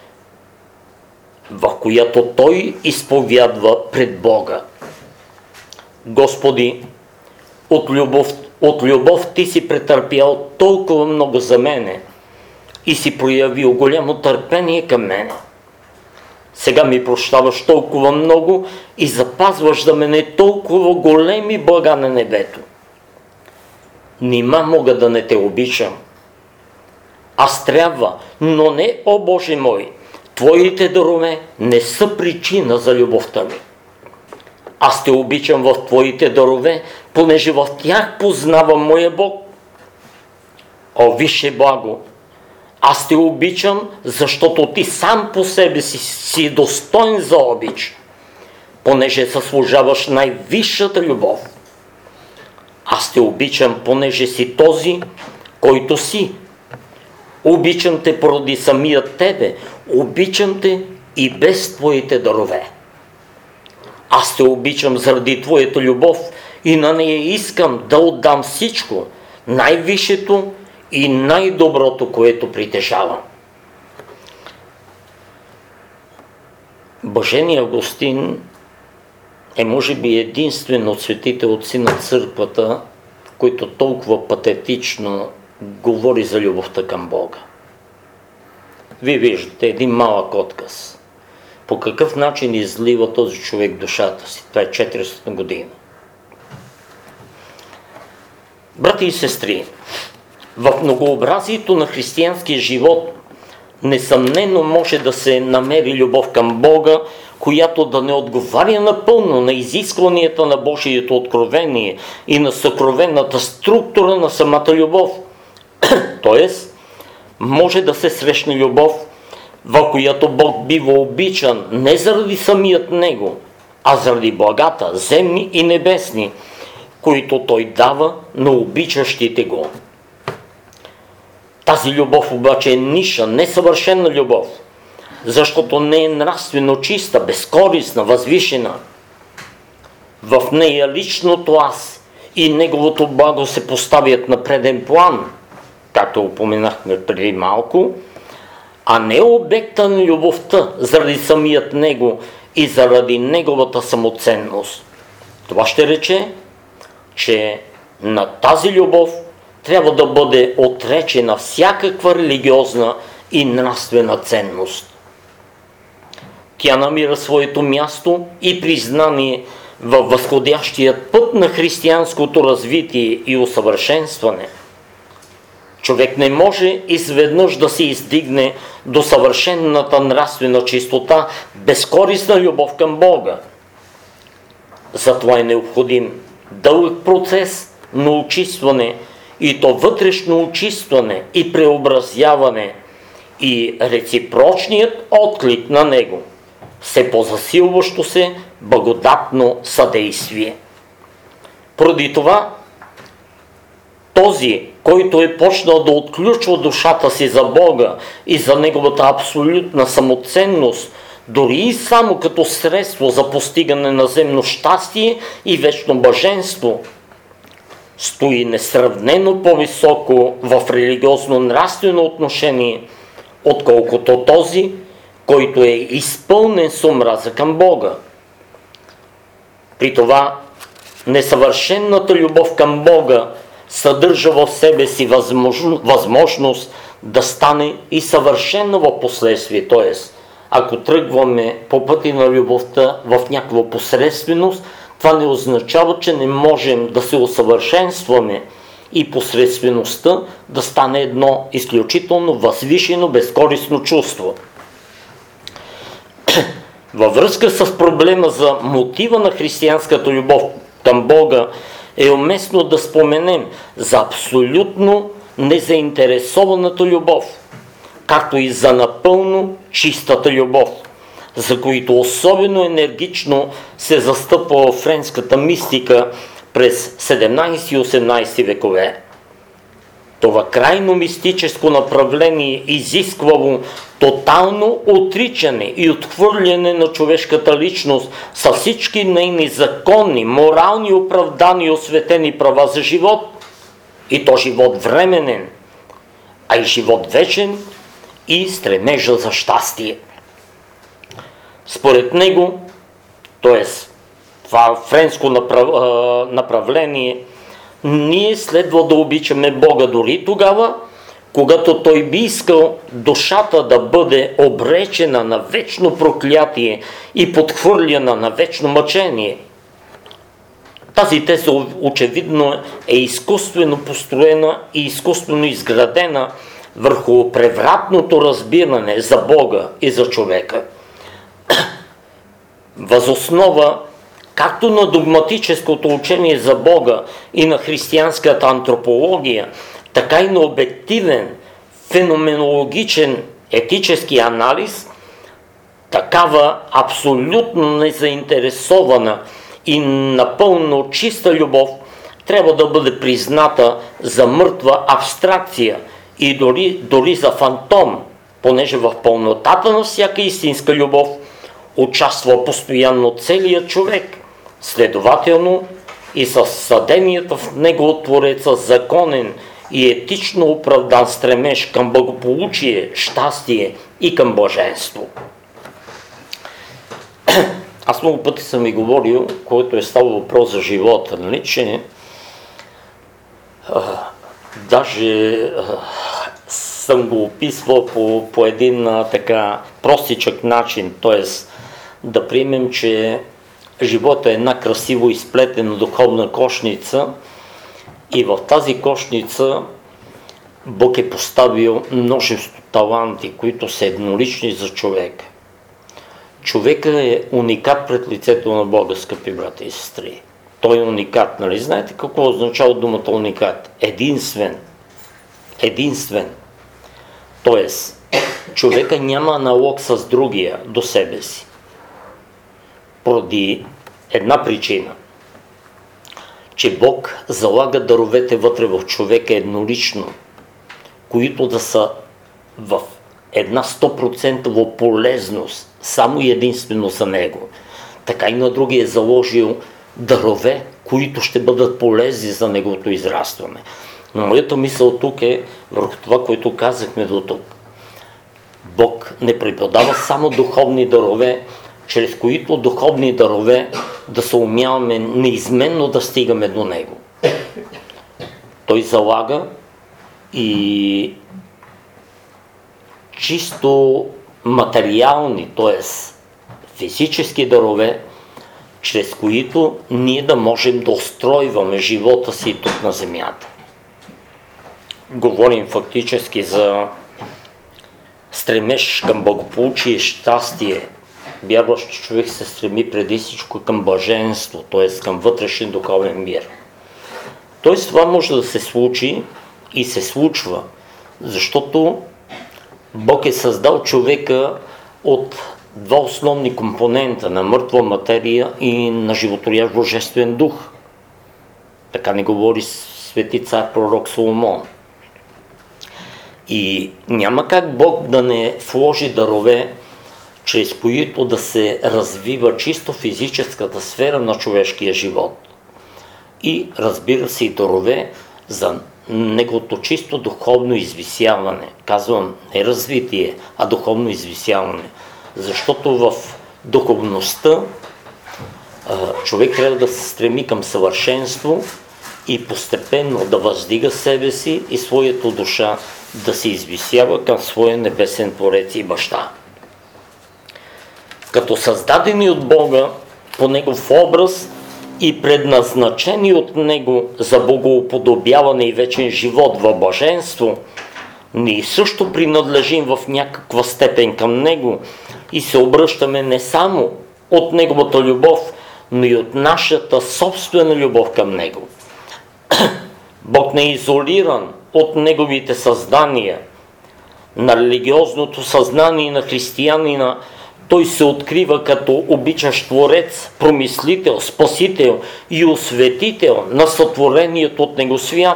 в която той изповядва пред Бога: Господи, от любов, от любов Ти си претърпял толкова много за мене и си проявил голямо търпение към мене. Сега ми прощаваш толкова много и запазваш за мене толкова големи блага на небето. Нима мога да не те обичам. Аз трябва, но не, о Боже мой, Твоите дарове не са причина за любовта ми. Аз те обичам в Твоите дарове, понеже в тях познавам моя Бог. О, висше благо! Аз те обичам, защото Ти сам по себе си си достоен за обич, понеже заслужаваш най-висшата любов. Аз те обичам, понеже си този, който си. Обичам те поради самия Тебе, обичам те и без Твоите дарове. Аз те обичам заради Твоята любов и на нея искам да отдам всичко, най-висшето и най-доброто, което притежавам. Блажени Августин е може би единствен от светите отци на църквата, който толкова патетично говори за любовта към Бога. Вие виждате един малък отказ. По какъв начин излива този човек душата си? Това е четиристотина година. Брати и сестри, в многообразието на християнския живот несъмнено може да се намери любов към Бога, която да не отговаря напълно на изискванията на Божието откровение и на съкровенната структура на самата любов. Тоест, може да се срещне любов, в която Бог бива обичан не заради самият Него, а заради благата, земни и небесни, които Той дава на обичащите Го. Тази любов обаче е ниша, несъвършена любов, защото не е нравствено чиста, безкорисна, възвишена. В нея личното аз и неговото благо се поставят на преден план, както упоменахме преди малко, а не обекта на любовта заради самият Него и заради Неговата самоценност. Това ще рече, че на тази любов трябва да бъде отречена всякаква религиозна и нравствена ценност. Тя намира своето място и признание във възходящият път на християнското развитие и усъвършенстване. Човек не може изведнъж да се издигне до съвършенната нравствена чистота, безкорисна любов към Бога. Затова е необходим дълъг процес на очистване и то вътрешно очистване и преобразяване и реципрочният отклик на него, все по-засилващо се благодатно съдействие. Поради това, този, който е почнал да отключва душата си за Бога и за неговата абсолютна самоценност, дори и само като средство за постигане на земно щастие и вечно блаженство, стои несравнено по-високо в религиозно-нравствено отношение, отколкото този, който е изпълнен с омраза към Бога. При това несъвършенната любов към Бога съдържа в себе си възможно, възможност да стане и съвършена в последствие. Т.е. ако тръгваме по пъти на любовта в някаква посредственост, това не означава, че не можем да се усъвършенстваме и посредствеността да стане едно изключително възвишено, безкористно чувство. Във връзка с проблема за мотива на християнската любов към Бога е уместно да споменем за абсолютно незаинтересованата любов, както и за напълно чистата любов, за които особено енергично се застъпва френската мистика през седемнадесети и осемнадесети векове. Това крайно мистическо направление изисквало тотално отричане и отхвърляне на човешката личност с всички нейни законни, морални оправдани и осветени права за живот, и то живот временен, а и живот вечен и стремежа за щастие. Според него, т.е. това френско направление, ние следва да обичаме Бога дори тогава, когато Той би искал душата да бъде обречена на вечно проклятие и подхвърляна на вечно мъчение. Тази теза очевидно е изкуствено построена и изкуствено изградена върху превратното разбиране за Бога и за човека. Възоснова както на догматическото учение за Бога и на християнската антропология, така и на обективен, феноменологичен етически анализ, такава абсолютно незаинтересована и напълно чиста любов трябва да бъде призната за мъртва абстракция и дори, дори за фантом, понеже в пълнотата на всяка истинска любов участва постоянно целият човек, следователно и с съденията в него от Твореца законен и етично оправдан стремеж към благополучие, щастие и към блаженство. Аз много пъти съм ви говорил, който е ставал въпрос за живота, нали, че а, даже а, съм го описвал по, по един а, така простичък начин, т.е. да приемем, че живота е една красиво изплетена духовна кошница и в тази кошница Бог е поставил множество таланти, които са еднолични за човека. Човека е уникат пред лицето на Бога, скъпи брати и сестри. Той е уникат, нали? Знаете какво означава думата уникат? Единствен. Единствен. Тоест, човека няма аналог с другия до себе си. Поради една причина, че Бог залага даровете вътре в човека еднолично, които да са в една сто процента полезност, само и единствено за него. Така и на другия е заложил дарове, които ще бъдат полезни за неговото израстване. Но моята мисъл тук е върху това, което казахме до тук. Бог не преподава само духовни дарове, чрез които духовни дарове да се умяваме неизменно да стигаме до Него. Той залага и чисто материални, т.е. физически дарове, чрез които ние да можем да устройваме живота си тук на земята. Говорим фактически за стремеж към благополучие и щастие. Вярващ човек се стреми преди всичко към блаженство, т.е. към вътрешен духовен мир. Тоест това може да се случи и се случва, защото Бог е създал човека от два основни компонента, на мъртва материя и на животворящ божествен дух. Така ни говори свети цар пророк Соломон. И няма как Бог да не вложи дарове, чрез които да се развива чисто физическата сфера на човешкия живот. И разбира се и дарове за неговото чисто духовно извисяване. Казвам не развитие, а духовно извисяване. Защото в духовността човек трябва да се стреми към съвършенство и постепенно да въздига себе си и своята душа да се извисява към своя небесен Творец и Баща. Като създадени от Бога по Негов образ и предназначени от Него за богоуподобяване и вечен живот в блаженство, ние също принадлежим в някаква степен към Него и се обръщаме не само от Неговата любов, но и от нашата собствена любов към Него. Бог не е изолиран от Неговите създания. На религиозното съзнание на християнина Той се открива като обичащ Творец, промислител, спасител и осветител на сътворението от Него свят.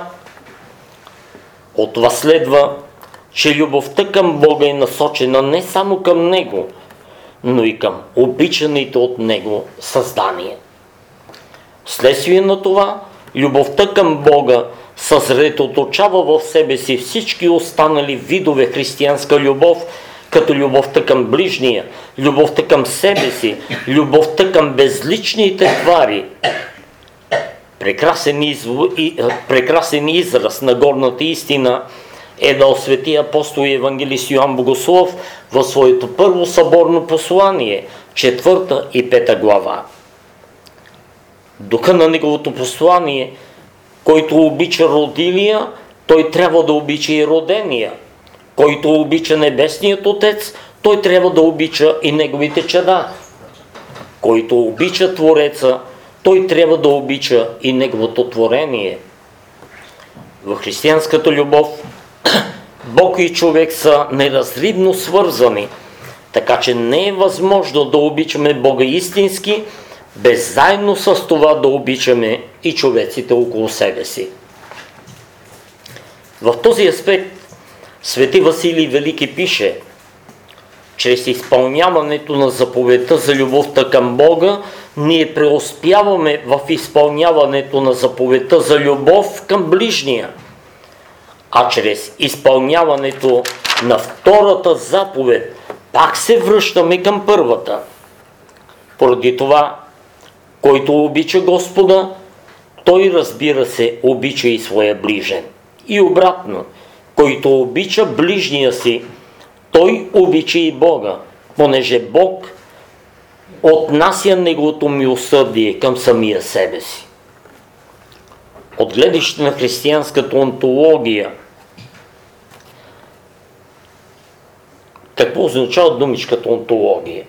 От това следва, че любовта към Бога е насочена не само към Него, но и към обичаните от Него създания. Вследствие на това, любовта към Бога съсредоточава в себе си всички останали видове християнска любов, като любовта към ближния, любовта към себе си, любовта към безличните твари. Прекрасен, изв... и, прекрасен израз на горната истина е да освети апостол и евангелист Йоан Богослов в своето първо съборно послание, четвърта и пета глава. Духа на неговото послание, който обича родилия, той трябва да обича и родения. Който обича Небесният Отец, той трябва да обича и неговите чада. Който обича Твореца, той трябва да обича и неговото творение. В християнската любов Бог и човек са неразривно свързани, така че не е възможно да обичаме Бога истински, без заедно с това да обичаме и човеците около себе си. В този аспект свети Василий Велики пише: чрез изпълняването на заповедта за любовта към Бога, ние преуспяваме в изпълняването на заповедта за любов към ближния. А чрез изпълняването на втората заповед, пак се връщаме към първата. Поради това, който обича Господа, той, разбира се, обича и своя ближен. И обратно, който обича ближния си, той обича и Бога, понеже Бог отнася неговото милосърдие към самия себе си. От гледище на християнската онтология, какво означава думичката онтология?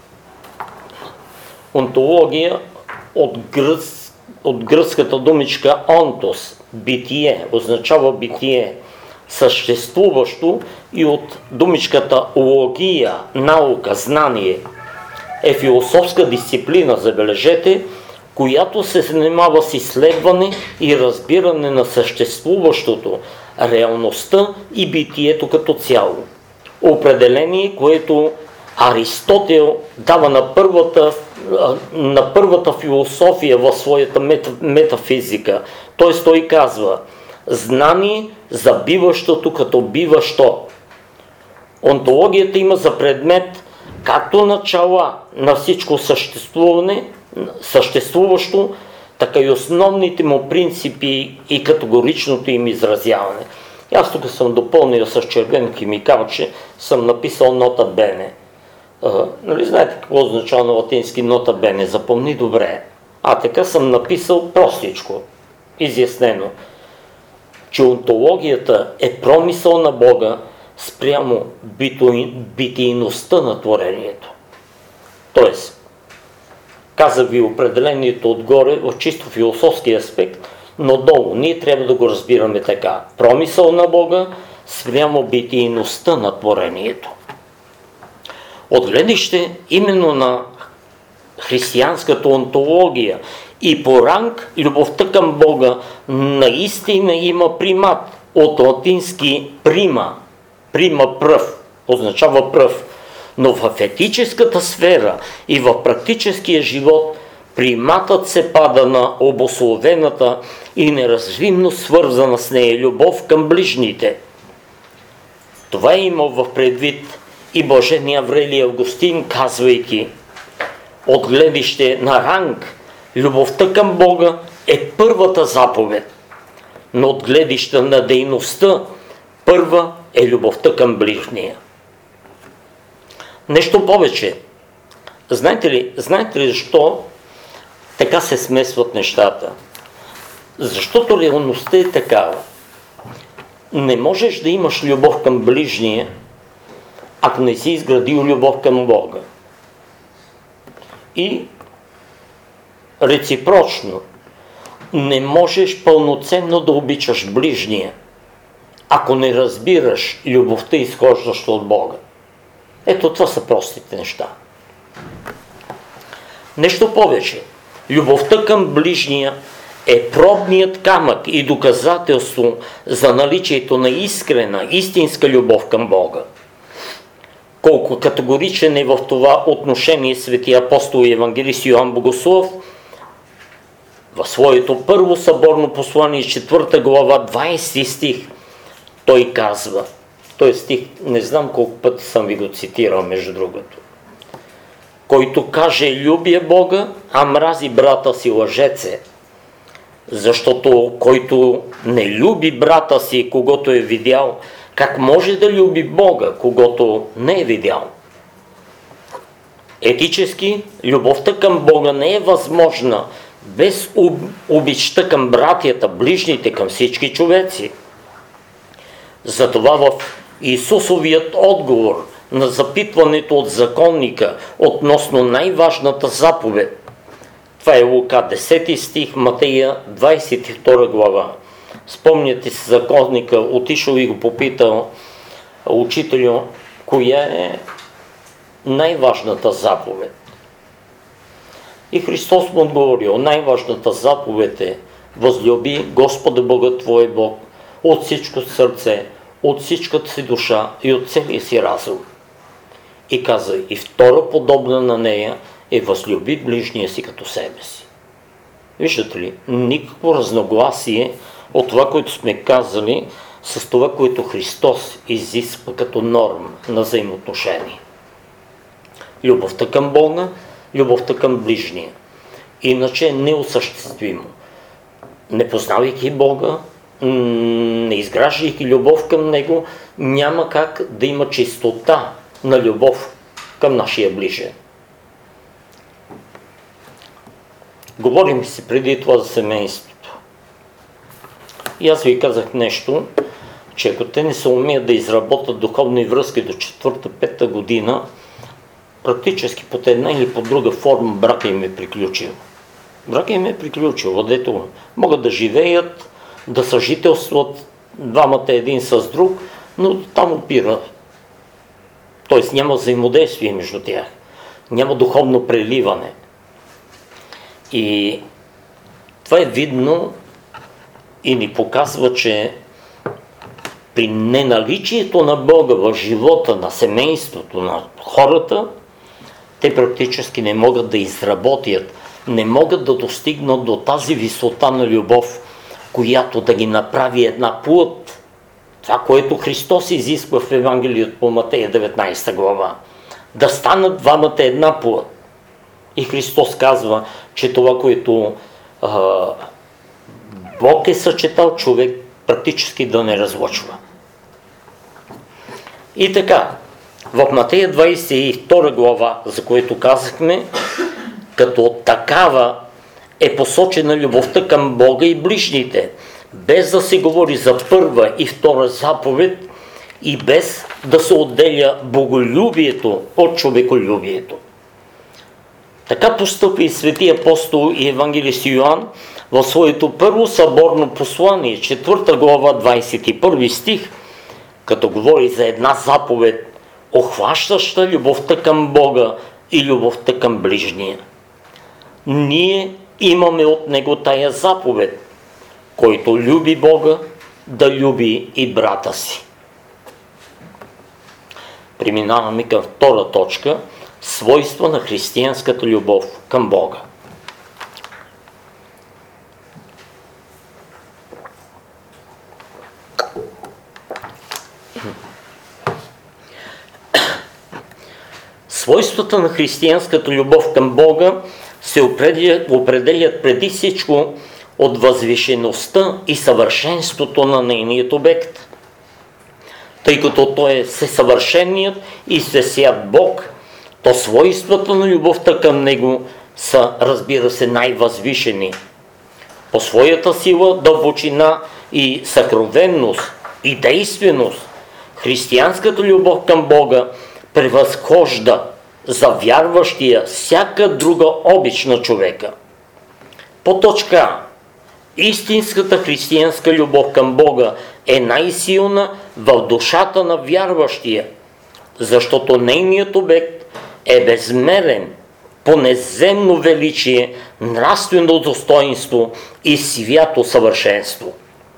Онтология от, гръц, от гръцката думичка онтос, битие, означава битие, съществуващо, и от думичката логия, наука, знание, е философска дисциплина, забележете, която се занимава с изследване и разбиране на съществуващото, реалността и битието като цяло. Определение, което Аристотел дава на първата, на първата философия в своята метафизика. Т.е. той казва: знание за биващото като биващо. Онтологията има за предмет както начала на всичко съществуване, съществуващо, така и основните му принципи и категоричното им изразяване. И аз тук съм допълнил с червен химикал, че съм написал нота бене. А, нали знаете какво означава на латински нота бене? Запомни добре. А така съм написал простичко, изяснено, че онтологията е промисъл на Бога спрямо битийността на творението. Тоест, казах ви определението отгоре в чисто философски аспект, Но долу ние трябва да го разбираме така. Промисъл на Бога спрямо битийността на творението. От гледище именно на християнската онтология и по ранг любовта към Бога наистина има примат от латински прима. Прима пръв, означава пръв. Но в етическата сфера и в практическия живот приматът се пада на обусловената и неразривно свързана с нея любов към ближните. Това е имал в предвид и блажения Аврелий Августин, казвайки: от гледище на ранг, любовта към Бога е първата заповед, но от гледище на дейността, първа е любовта към ближния. Нещо повече. Знаете ли, знаете ли защо така се смесват нещата? Защото реалността е такава. Не можеш да имаш любов към ближния, ако не си изградил любов към Бога. И реципрочно, не можеш пълноценно да обичаш ближния, ако не разбираш любовта, изхождаща от Бога. Ето, това са простите неща. Нещо повече. Любовта към ближния е пробният камък и доказателство за наличието на искрена, истинска любов към Бога. Колко категоричен е в това отношение светия апостол и евангелист Йоан Богослов в своето първо съборно послание, четвърта глава, двайсети стих, той казва, той стих, не знам колко пъти съм ви го цитирал, между другото: който каже любя Бога, а мрази брата си, лъжец е. Защото който не люби брата си, когото е видял, как може да люби Бога, когото не е видял? Етически, любовта към Бога не е възможна без обичта към братята, ближните, към всички човеци. Затова в Исусовият отговор на запитването от законника относно най-важната заповед, това е Лука десети стих, Матея двайсет и втора глава. Спомняте си, законника отишъл и го попитал: учителю, коя е най-важната заповед? И Христос му отговорил: най-важната заповед е: възлюби Господа Бога твой Бог от всичко сърце, от всичката си душа и от целия си разум. И каза: и втора подобна на нея е: възлюби ближния си като себе си. Виждате ли, никакво разногласие от това, което сме казали, с това, което Христос изисква като норма на взаимоотношение. Любовта към Бога, любовта към ближния. Иначе е неосъществимо. Не познавайки Бога, не изграждайки любов към Него, няма как да има чистота на любов към нашия ближен. Говорим си преди това за семейството. И аз ви казах нещо, че ако те не се умеят да изработят духовни връзки до четвърта-пета година, практически под една или по друга форма брака им е приключил. Брака им е приключил, дето могат да живеят, да съжителстват двамата един с друг, но там опира. Тоест няма взаимодействие между тях, няма духовно преливане. И това е видно и ни показва, че при неналичието на Бога в живота на семейството, на хората, те практически не могат да изработят, не могат да достигнат до тази висота на любов, която да ги направи една плът. Това, което Христос изисква в Евангелието по Матея деветнайсета глава. Да станат двамата една плът. И Христос казва, че това, което а, Бог е съчетал, човек практически да не разлъчва. И така, в Матея двайсет и втора глава, за което казахме, като такава е посочена любовта към Бога и ближните, без да се говори за първа и втора заповед и без да се отделя боголюбието от човеколюбието. Така постъпи и свети апостол и евангелист Йоан в своето първо съборно послание, четвърта глава, двадесет и първи стих, като говори за една заповед, охващаща любовта към Бога и любовта към ближния. Ние имаме от него тая заповед, който люби Бога, да люби и брата си. Преминаваме към втора точка – свойства на християнската любов към Бога. Свойствата на християнската любов към Бога се определят, определят преди всичко от възвишеността и съвършенството на нейният обект. Тъй като той е всесъвършеният и всесвят Бог, то свойствата на любовта към Него са, разбира се, най-възвишени. По своята сила, дълбочина и съкровенност и действеност, християнската любов към Бога превъзхожда за вярващия всяка друга обич на човека. По точка А. Истинската християнска любов към Бога е най-силна в душата на вярващия, защото нейният обект е безмерен по неземно величие, нравствено достоинство и свято съвършенство.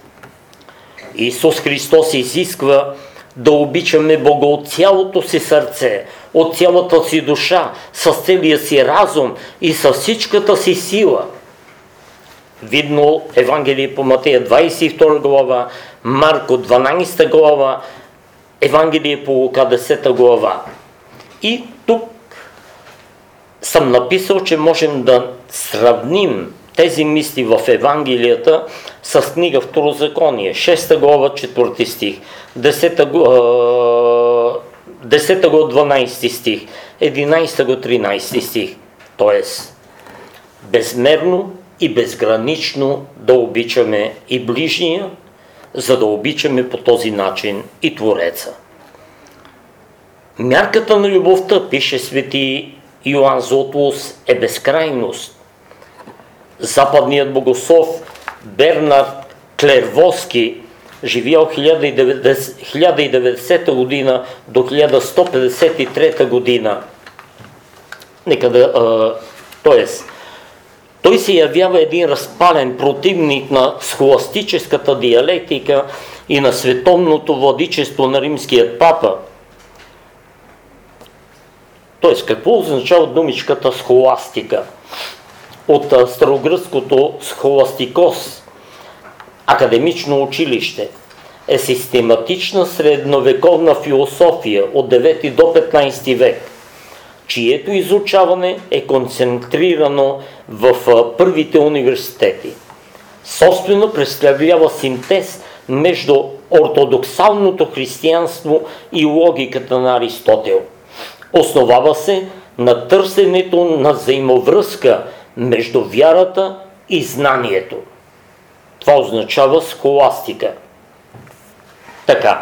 Исус Христос изисква да обичаме Бога от цялото си сърце, от цялата си душа, с целия си разум и с всичката си сила. Видно Евангелие по Матея двадесет и втора глава, Марко дванадесета глава, Евангелие по Лука десета глава. И тук съм написал, че можем да сравним тези мисли в Евангелията с книга Второзаконие, шеста глава, четвърти стих, десета глава, дванадесети стих, единадесета глава, тринадесети стих. Тоест, безмерно и безгранично да обичаме и ближния, за да обичаме по този начин и Твореца. Мярката на любовта, пише свети Йоан Златоуст, е безкрайност. Западният богослов Бернард Клервоски, живял хиляда и деветдесета година до хиляда сто петдесет и трета година. Нека да, а, тоест, той се явява един разпален противник на схоластическата диалектика и на световното владичество на римският папа. Тоест, какво означава думичката схоластика? От старогръцкото схоластикос, академично училище, е систематична средновековна философия от девети до петнадесети век, чието изучаване е концентрирано в първите университети. Собствено представлява синтез между ортодоксалното християнство и логиката на Аристотел. Основава се на търсенето на взаимовръзка между вярата и знанието. Това означава схоластика. Така.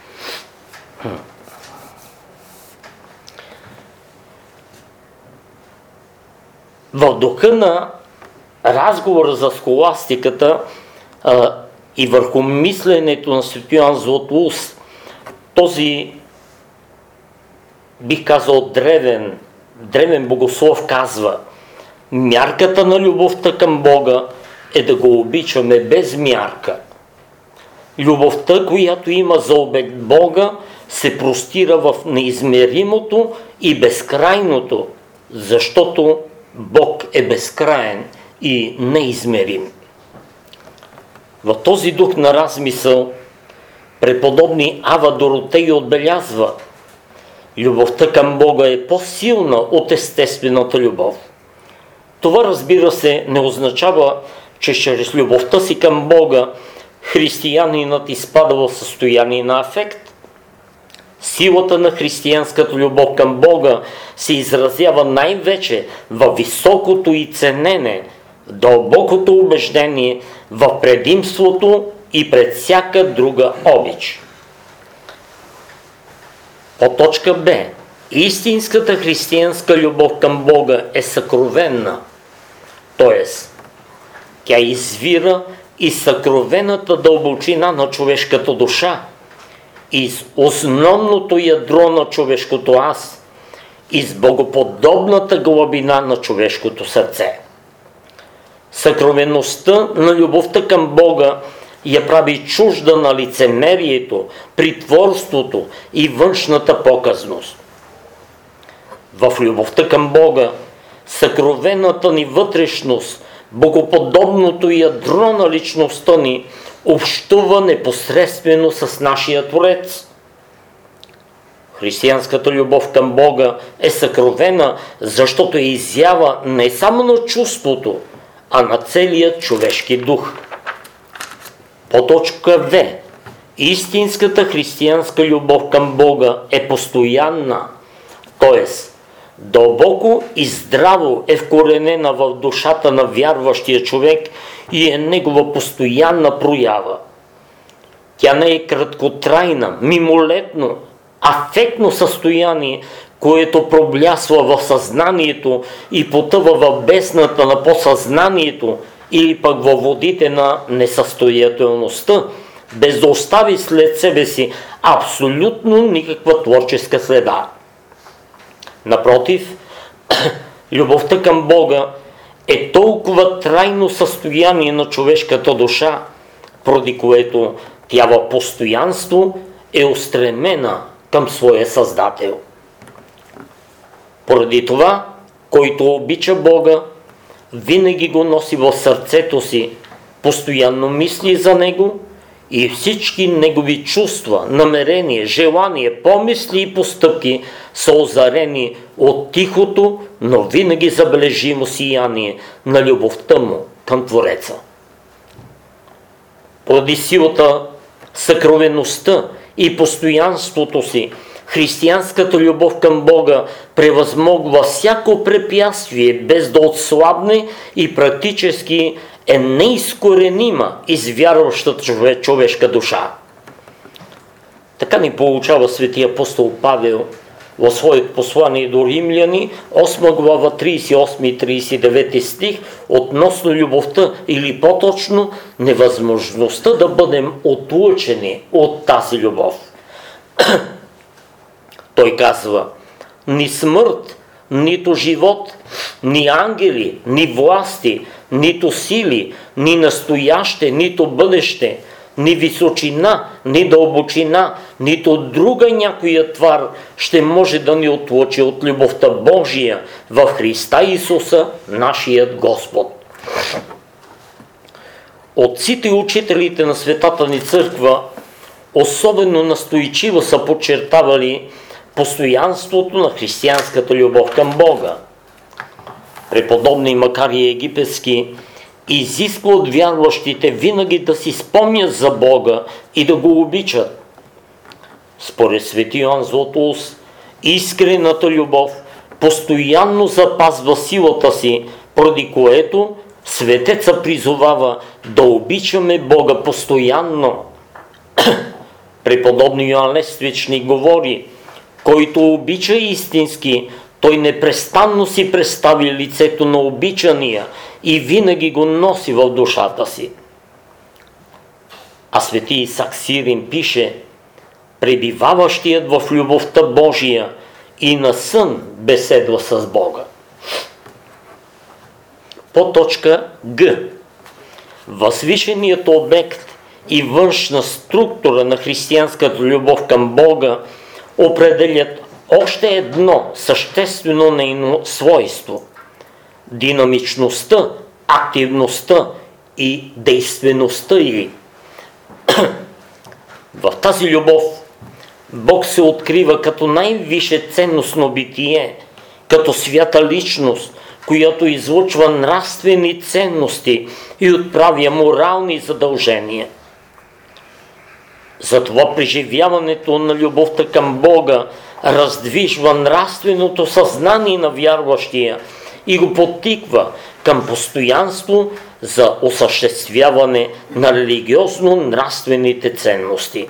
В духа на разговора за схоластиката а, и върху мисленето на свети Йоан Златоуст, този, бих казал, древен, древен богослов казва: мярката на любовта към Бога е да го обичаме без мярка. Любовта, която има за обект Бога, се простира в неизмеримото и безкрайното, защото Бог е безкраен и неизмерим. В този дух на размисъл преподобни Ава Доротей отбелязва: любовта към Бога е по-силна от естествената любов. Това, разбира се, не означава, че чрез любовта си към Бога християнинът изпада в състояние на афект. Силата на християнската любов към Бога се изразява най-вече в високото и ценене, в дълбокото убеждение, в предимството и пред всяка друга обич. По точка Б. Истинската християнска любов към Бога е съкровенна, т.е. Тя извира из съкровената дълбочина на човешката душа, из основното ядро на човешкото аз, из богоподобната глъбина на човешкото сърце. Съкровеността на любовта към Бога я прави чужда на лицемерието, притворството и външната показност. В любовта към Бога, съкровената ни вътрешност, богоподобното ядро на личността ни общува непосредствено с нашия Творец. Християнската любов към Бога е съкровена, защото е изява не само на чувството, а на целият човешки дух. По точка В. Истинската християнска любов към Бога е постоянна, т.е. дълбоко и здраво е вкоренена в душата на вярващия човек и е негова постоянна проява. Тя не е краткотрайна, мимолетно, афектно състояние, което проблясва в съзнанието и потъва в бездната на подсъзнанието или пък във водите на несъстоятелността, без да остави след себе си абсолютно никаква творческа следа. Напротив, любовта към Бога е толкова трайно състояние на човешката душа, поради което тя в постоянство е устремена към своя Създател. Поради това, който обича Бога, винаги го носи в сърцето си, постоянно мисли за Него и всички Негови чувства, намерения, желания, помисли и постъпки са озарени от тихото, но винаги забележимо сияние на любовта му към Твореца. Поради силата, съкровеността и постоянството си, християнската любов към Бога превъзмогва всяко препятствие, без да отслабне и практически е неизкоренима из вярващата човешка душа. Така ни получава свети апостол Павел в своето послание до римляни, осма глава, тридесет и осми и тридесет и девети стих, относно любовта или по-точно невъзможността да бъдем отлъчени от тази любов. Той казва: ни смърт, нито живот, ни ангели, ни власти, нито сили, ни настояще, нито бъдеще, ни височина, ни дълбочина, нито друга някоя твар ще може да ни отлъчи от любовта Божия в Христа Исуса, нашият Господ. Отците и учителите на Светата ни църква особено настойчиво са подчертавали постоянството на християнската любов към Бога. Преподобни, макар и египетски, изисква от вярващите винаги да си спомнят за Бога и да го обичат. Според свети Йоан Златоуст, искрената любов постоянно запазва силата си, поради което светеца призовава да обичаме Бога постоянно. Преподобни Йоан Лествич ни говори: който обича истински, той непрестанно си представи лицето на обичания и винаги го носи в душата си. А свети Исак Сирин пише: пребиваващият в любовта Божия и на сън беседва с Бога. По точка Г. Възвишеният обект и външна структура на християнската любов към Бога определят още едно съществено нейно свойство – динамичността, активността и действеността ѝ. В тази любов Бог се открива като най-висше ценностно битие, като свята личност, която излъчва нравствени ценности и отправя морални задължения. Затова преживяването на любовта към Бога раздвижва нравственото съзнание на вярващия и го подтиква към постоянство за осъществяване на религиозно-нравствените ценности.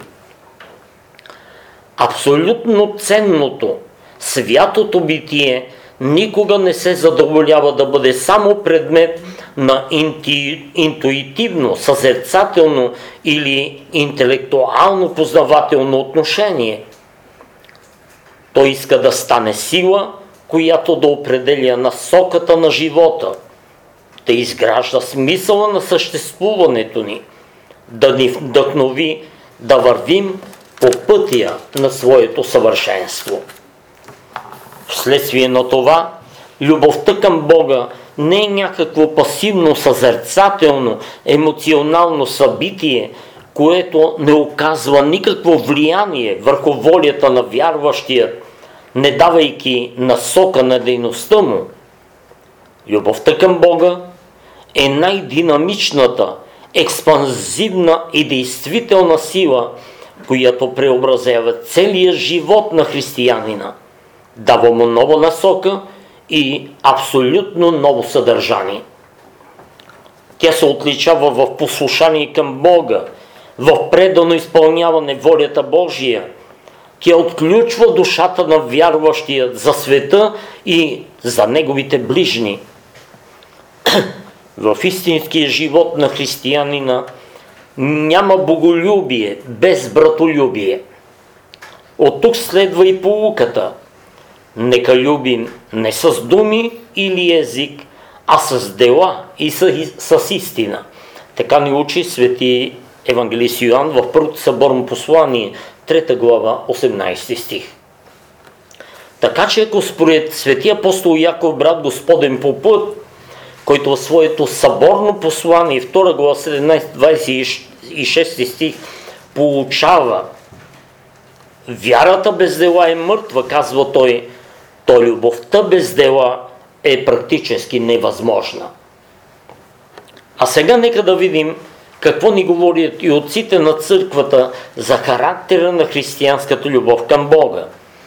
Абсолютно ценното, святото битие никога не се задоволява да бъде само предмет на инти, интуитивно, съзерцателно или интелектуално познавателно отношение. Той иска да стане сила, която да определя насоката на живота, да изгражда смисъла на съществуването ни, да ни вдъхнови да вървим по пътя на своето съвършенство. Вследствие на това, любовта към Бога не е някакво пасивно, съзерцателно, емоционално събитие, което не оказва никакво влияние върху волята на вярващия, не давайки насока на дейността му. Любовта към Бога е най-динамичната, експанзивна и действителна сила, която преобразява целия живот на християнина, дава му нова насока и абсолютно ново съдържание. Тя се отличава в послушание към Бога, в предано изпълняване волята Божия. Тя отключва душата на вярващия за света и за неговите ближни. В истинския живот на християнина няма боголюбие без братолюбие. От тук следва и поуката. Нека любим не с думи или език, а с дела и с, с истина. Така ни учи свети евангелист Йоан в първото съборно послание, трета глава, осемнайсети стих. Така че ако според свети апостол Яков, брат Господен по път, който в своето съборно послание, втора глава, седемнайсети двайсет и шести стих, получава вярата без дела е мъртва, казва той, то любовта без дела е практически невъзможна. А сега нека да видим какво ни говорят и отците на църквата за характера на християнската любов към Бога.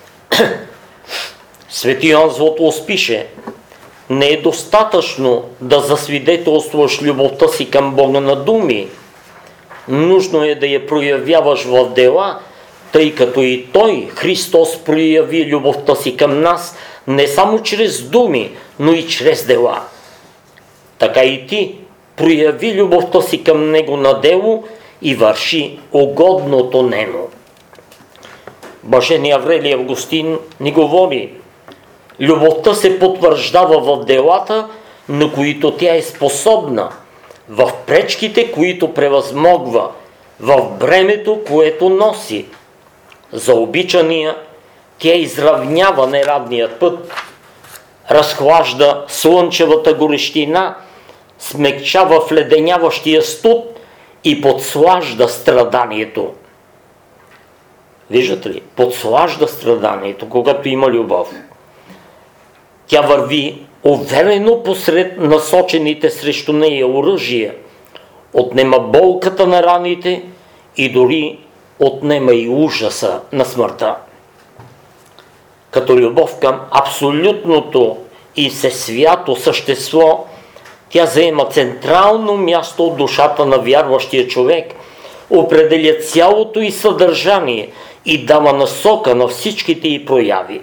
Свети Йоан Златоуст пише: не е достатъчно да засвидетелстваш любовта си към Бога на думи. Нужно е да я проявяваш в дела, тъй като и Той, Христос, прояви любовта си към нас не само чрез думи, но и чрез дела. Така и ти прояви любовта си към Него на дело и върши угодното Нему. Блаженият Аврелий Августин ни говори: любовта се потвърждава в делата, на които тя е способна, в пречките, които превъзмогва, в бремето, което носи. За обичания тя изравнява неравният път, разхлажда слънчевата горещина, смекчава вледеняващия студ и подслажда страданието. Виждате ли? Подслажда страданието, когато има любов. Тя върви уверено посред насочените срещу нея оръжия, отнема болката на раните и дори отнема и ужаса на смъртта. Като любов към абсолютното и всесвято същество, тя заема централно място от душата на вярващия човек, определя цялото и съдържание и дава насока на всичките й прояви.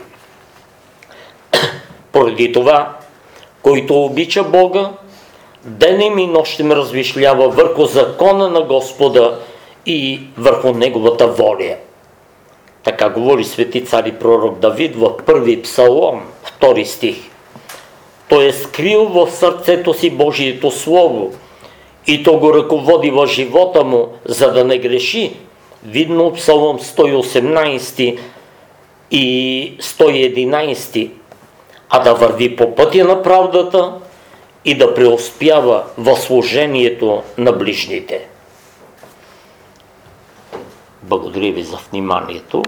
Поради това, който обича Бога, денем и нощем размишлява върху закона на Господа и върху Неговата воля. Така говори свети цар и пророк Давид в първи псалом, втори стих. Той е скрил в сърцето си Божието Слово и то го ръководи в живота му, за да не греши. Видно от псалом сто и осемнайсети и сто и единайсети, а да върви по пътя на правдата и да преуспява в служението на ближните. Благодаря ви за вниманието.